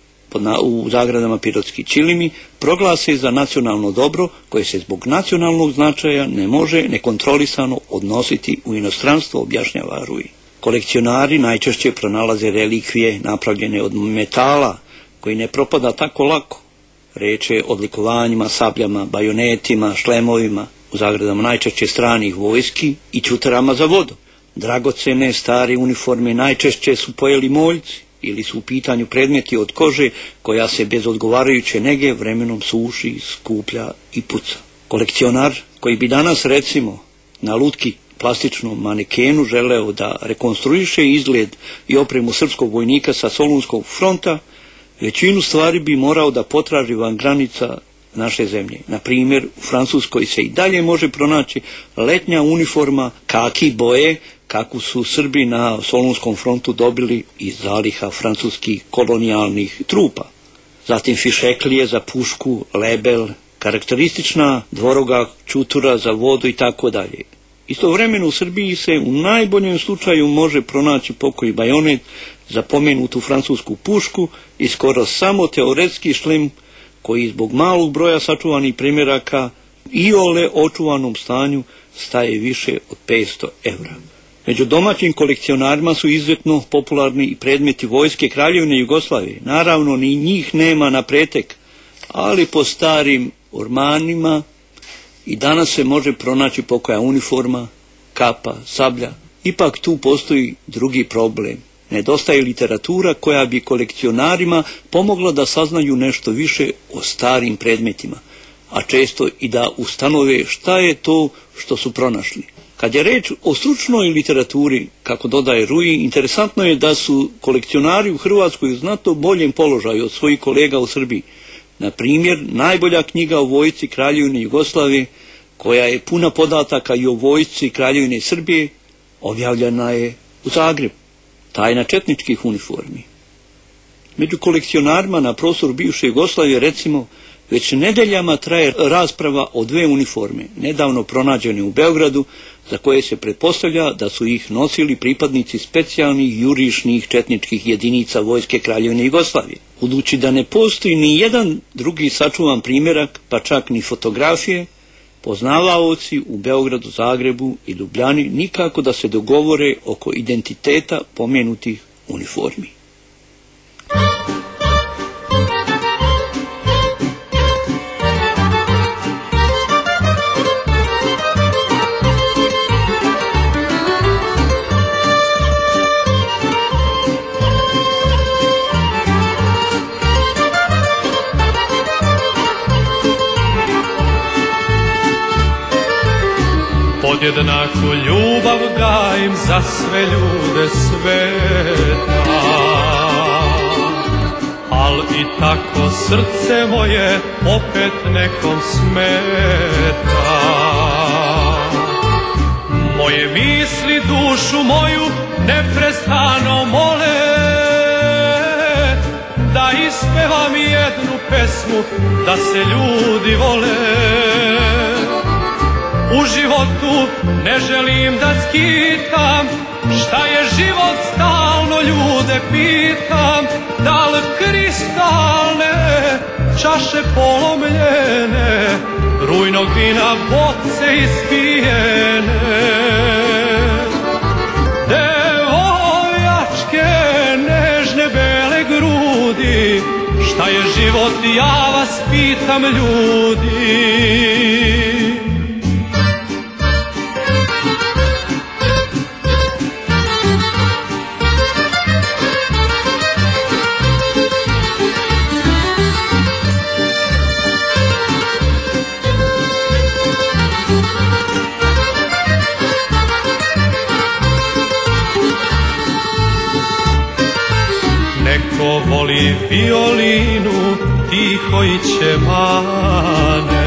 u zagradama Pirotski Ćilimi proglase za nacionalno dobro koje se zbog nacionalnog značaja ne može nekontrolisano odnositi u inostranstvo, objašnjava Rui. Kolekcionari najčešće pronalaze relikvije napravljene od metala koji ne propada tako lako. Reč je o odlikovanjima, sabljama, bajonetima, šlemovima, u zagradama najčešće stranih vojski i ćutarama za vodu. Dragocene stare uniforme najčešće su pojeli moljci ili su u pitanju predmeti od kože koja se bez odgovarajuće nege vremenom suši, skuplja i puca. Kolekcionar koji bi danas recimo na lutki plastičnom manekenu želeo da rekonstruiše izgled i opremu srpskog vojnika sa Solunskog fronta, većinu stvari bi morao da potraži van granica naše zemlje. Na primjer, u Francuskoj se i dalje može pronaći letnja uniforma kaki boje, kako su Srbi na Solunskom frontu dobili iz zaliha francuskih kolonijalnih trupa. Zatim fišeklije za pušku, lebel, karakteristična dvoroga čutura za vodu i tako dalje. Istovremeno u Srbiji se u najboljem slučaju može pronaći pokoji bajonet za pomenutu francusku pušku i skoro samo teoretski šlem koji zbog malog broja sačuvanih primjeraka iole očuvanom stanju staje više od 500 evra. Među domaćim kolekcionarima su izuzetno popularni i predmeti vojske Kraljevine Jugoslavije. Naravno, ni njih nema na pretek, ali po starim ormanima i danas se može pronaći pokoja uniforma, kapa, sablja. Ipak tu postoji drugi problem. Nedostaje literatura koja bi kolekcionarima pomogla da saznaju nešto više o starim predmetima, a često i da ustanove šta je to što su pronašli. Kad je reč o stručnoj literaturi, kako dodaje Rui, interesantno je da su kolekcionari u Hrvatskoj u znatno boljem položaju od svojih kolega u Srbiji. Na primjer, najbolja knjiga o vojsci Kraljevine Jugoslavije, koja je puna podataka i o vojsci Kraljevine Srbije, objavljena je u Zagrebu. Tajna četničkih uniformi. Među kolekcionarima na prostoru bivše Jugoslavije, recimo, već nedeljama traje rasprava o dve uniforme, nedavno pronađene u Beogradu, za koje se pretpostavlja da su ih nosili pripadnici specijalnih jurišnih četničkih jedinica vojske Kraljevine Jugoslavije. Budući da ne postoji ni jedan drugi sačuvan primjerak, pa čak ni fotografije, poznavaoci u Beogradu, Zagrebu i Ljubljani nikako da se dogovore oko identiteta pomenutih uniformi. Podjednaku ljubav gajim za sve ljude sveta, al i tako srce moje opet nekom smeta. Moje misli dušu moju neprestano mole, da ispevam jednu pesmu, da se ljudi vole. U životu ne želim da skitam, šta je život stalno ljude pitam, da li kristalne čaše polomljene, rujnog vina boce ispijene. Devojačke nežne bele grudi, šta je život život ja vas pitam ljudi. Neko voli violinu, tiho i ćemane,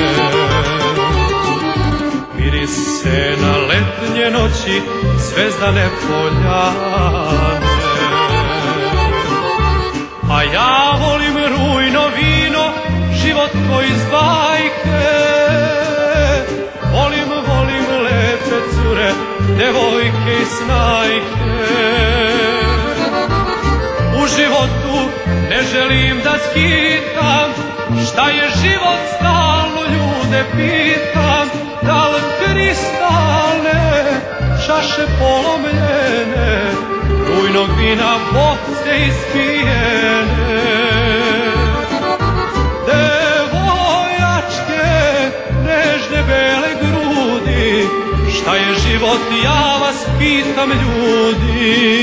mirise na letnje noći, zvezdane poljane. A ja volim rujno vino, život ko iz bajke. Volim lepe cure, devojke i snajke. U životu ne želim da skitam, šta je život stalno ljude pitam. Da li kristalne, čaše polomljene, rujnog vina boce ispijene. Devojačke, nežne bele grudi, šta je život ja vas pitam ljudi.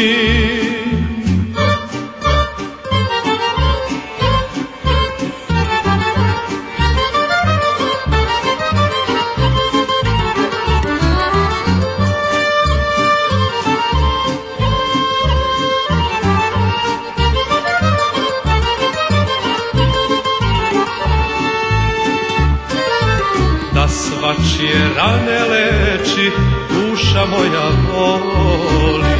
Svačije rane leči, duša moja voli,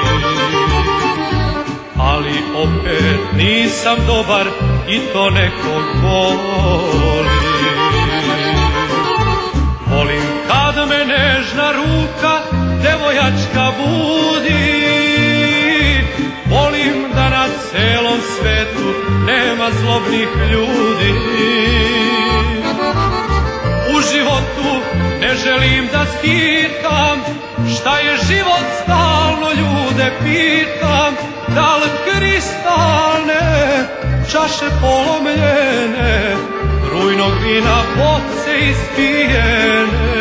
ali opet nisam dobar i to nekog voli. Volim kad me nežna ruka devojačka budi, volim da na celom svetu nema zlobnih ljudi. U životu ne želim da skitam, šta je život stalno ljude pitam. Da li kristalne, čaše polomljene, rujnog vina boce ispijene.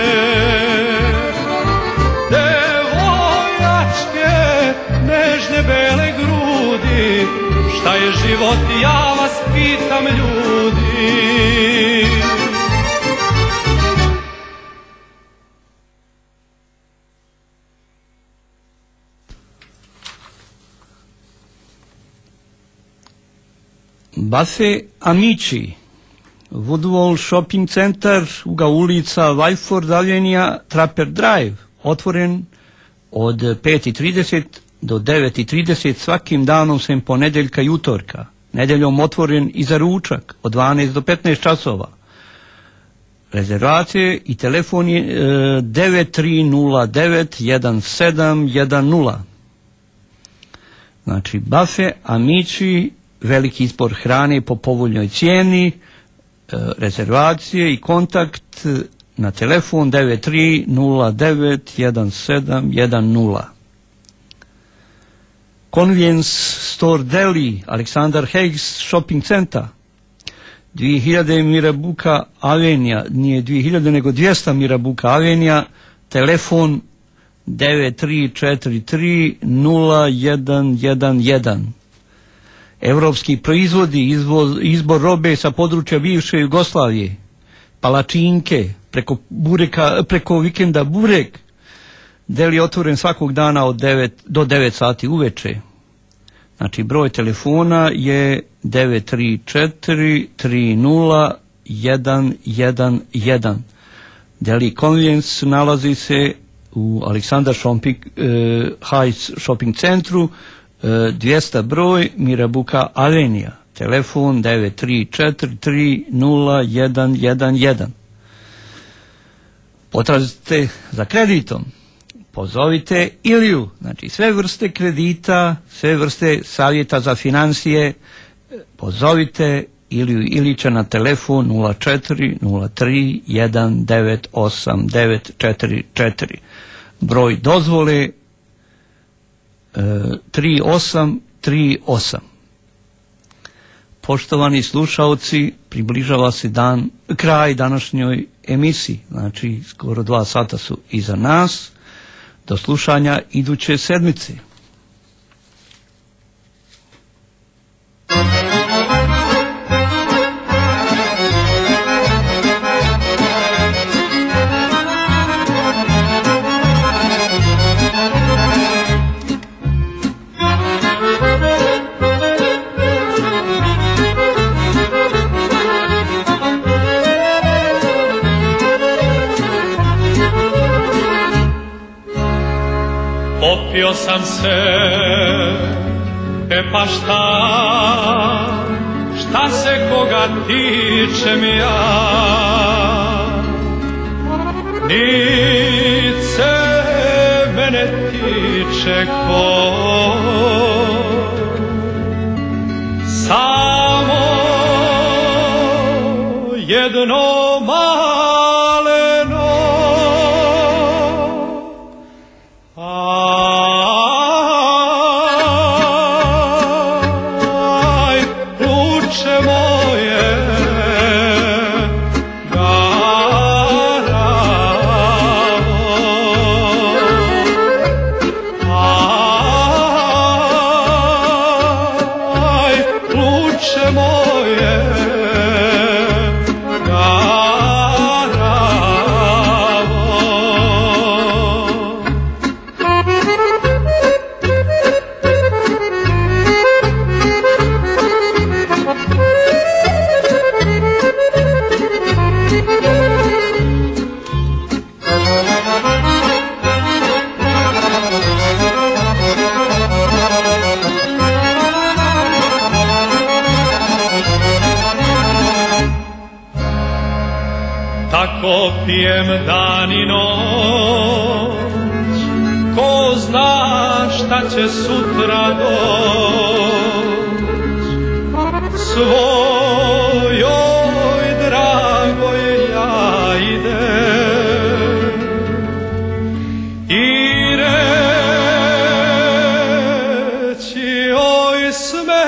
Devojačke, nežne bele grudi, šta je život ja vas pitam ljudi. Bafe Amici, Woodwall Shopping Center, uga ulica Wyford Avenue, Trapper Drive, otvoren od 5:30 do 9:30 svakim danom sem ponedeljka i utorka. Nedeljom otvoren i za ručak od 12 do 15 časova. Rezervacije i telefon je 93091710. Znači Bafe Amici, veliki izbor hrane po povoljnoj cijeni, rezervacije i kontakt na telefon 93091710. Convenience Store Deli, Aleksandar Hayes Shopping Center, 2000 Mirabuka Avenija, nije 2000 nego 200 Mirabuka Avenija, telefon 93430111. Evropski proizvodi, izbor robe sa područja bivše Jugoslavije, palačinke, preko vikenda burek. Deli otvoren svakog dana od 9 do 9 sati uveče. Znači broj telefona je 934301111. Deli Convenience nalazi se u Aleksandar Hayes Shopping Centru, 200 broj Mirabuka Avenija, telefon 934301111. Potražite za kreditom, pozovite Iliju, znači sve vrste kredita, sve vrste savjeta za financije, pozovite Iliju Ilića na telefon 0403198944. Broj dozvole 3838. Poštovani slušaoci, približava se kraj današnjoj emisiji, znači skoro 2 sata su iza nas, do slušanja iduće sedmice. Opio sam se, pa šta se koga tičem ja, ni se mene tiče ko, samo jedno maleno, pijem dan i noć, ko zna šta će sutra doć, svojoj dragoj ja idem i reći joj sve,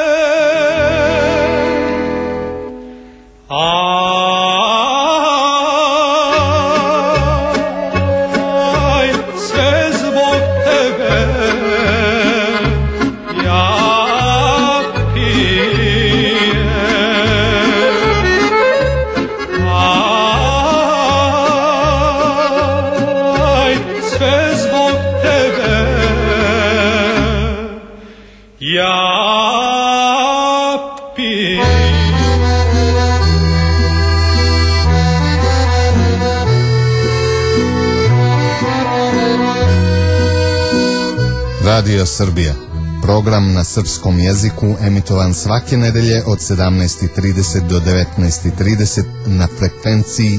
Radio Srbija, program na srpskom jeziku emitovan svake nedelje od 17:30 do 19:30 na frekvenciji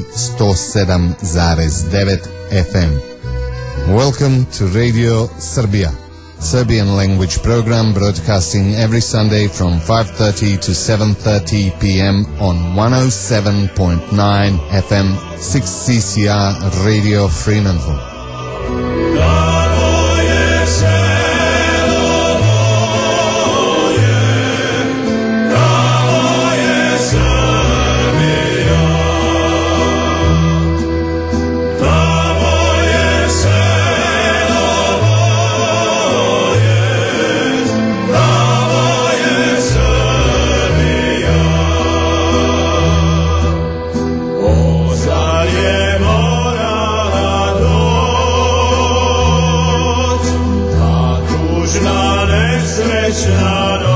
107,9 FM. Welcome to Radio Srbija, Serbian language program broadcasting every Sunday from 5:30 to 7:30 p.m. on 107.9 FM 6CCR Radio Fremantle. Nesrećna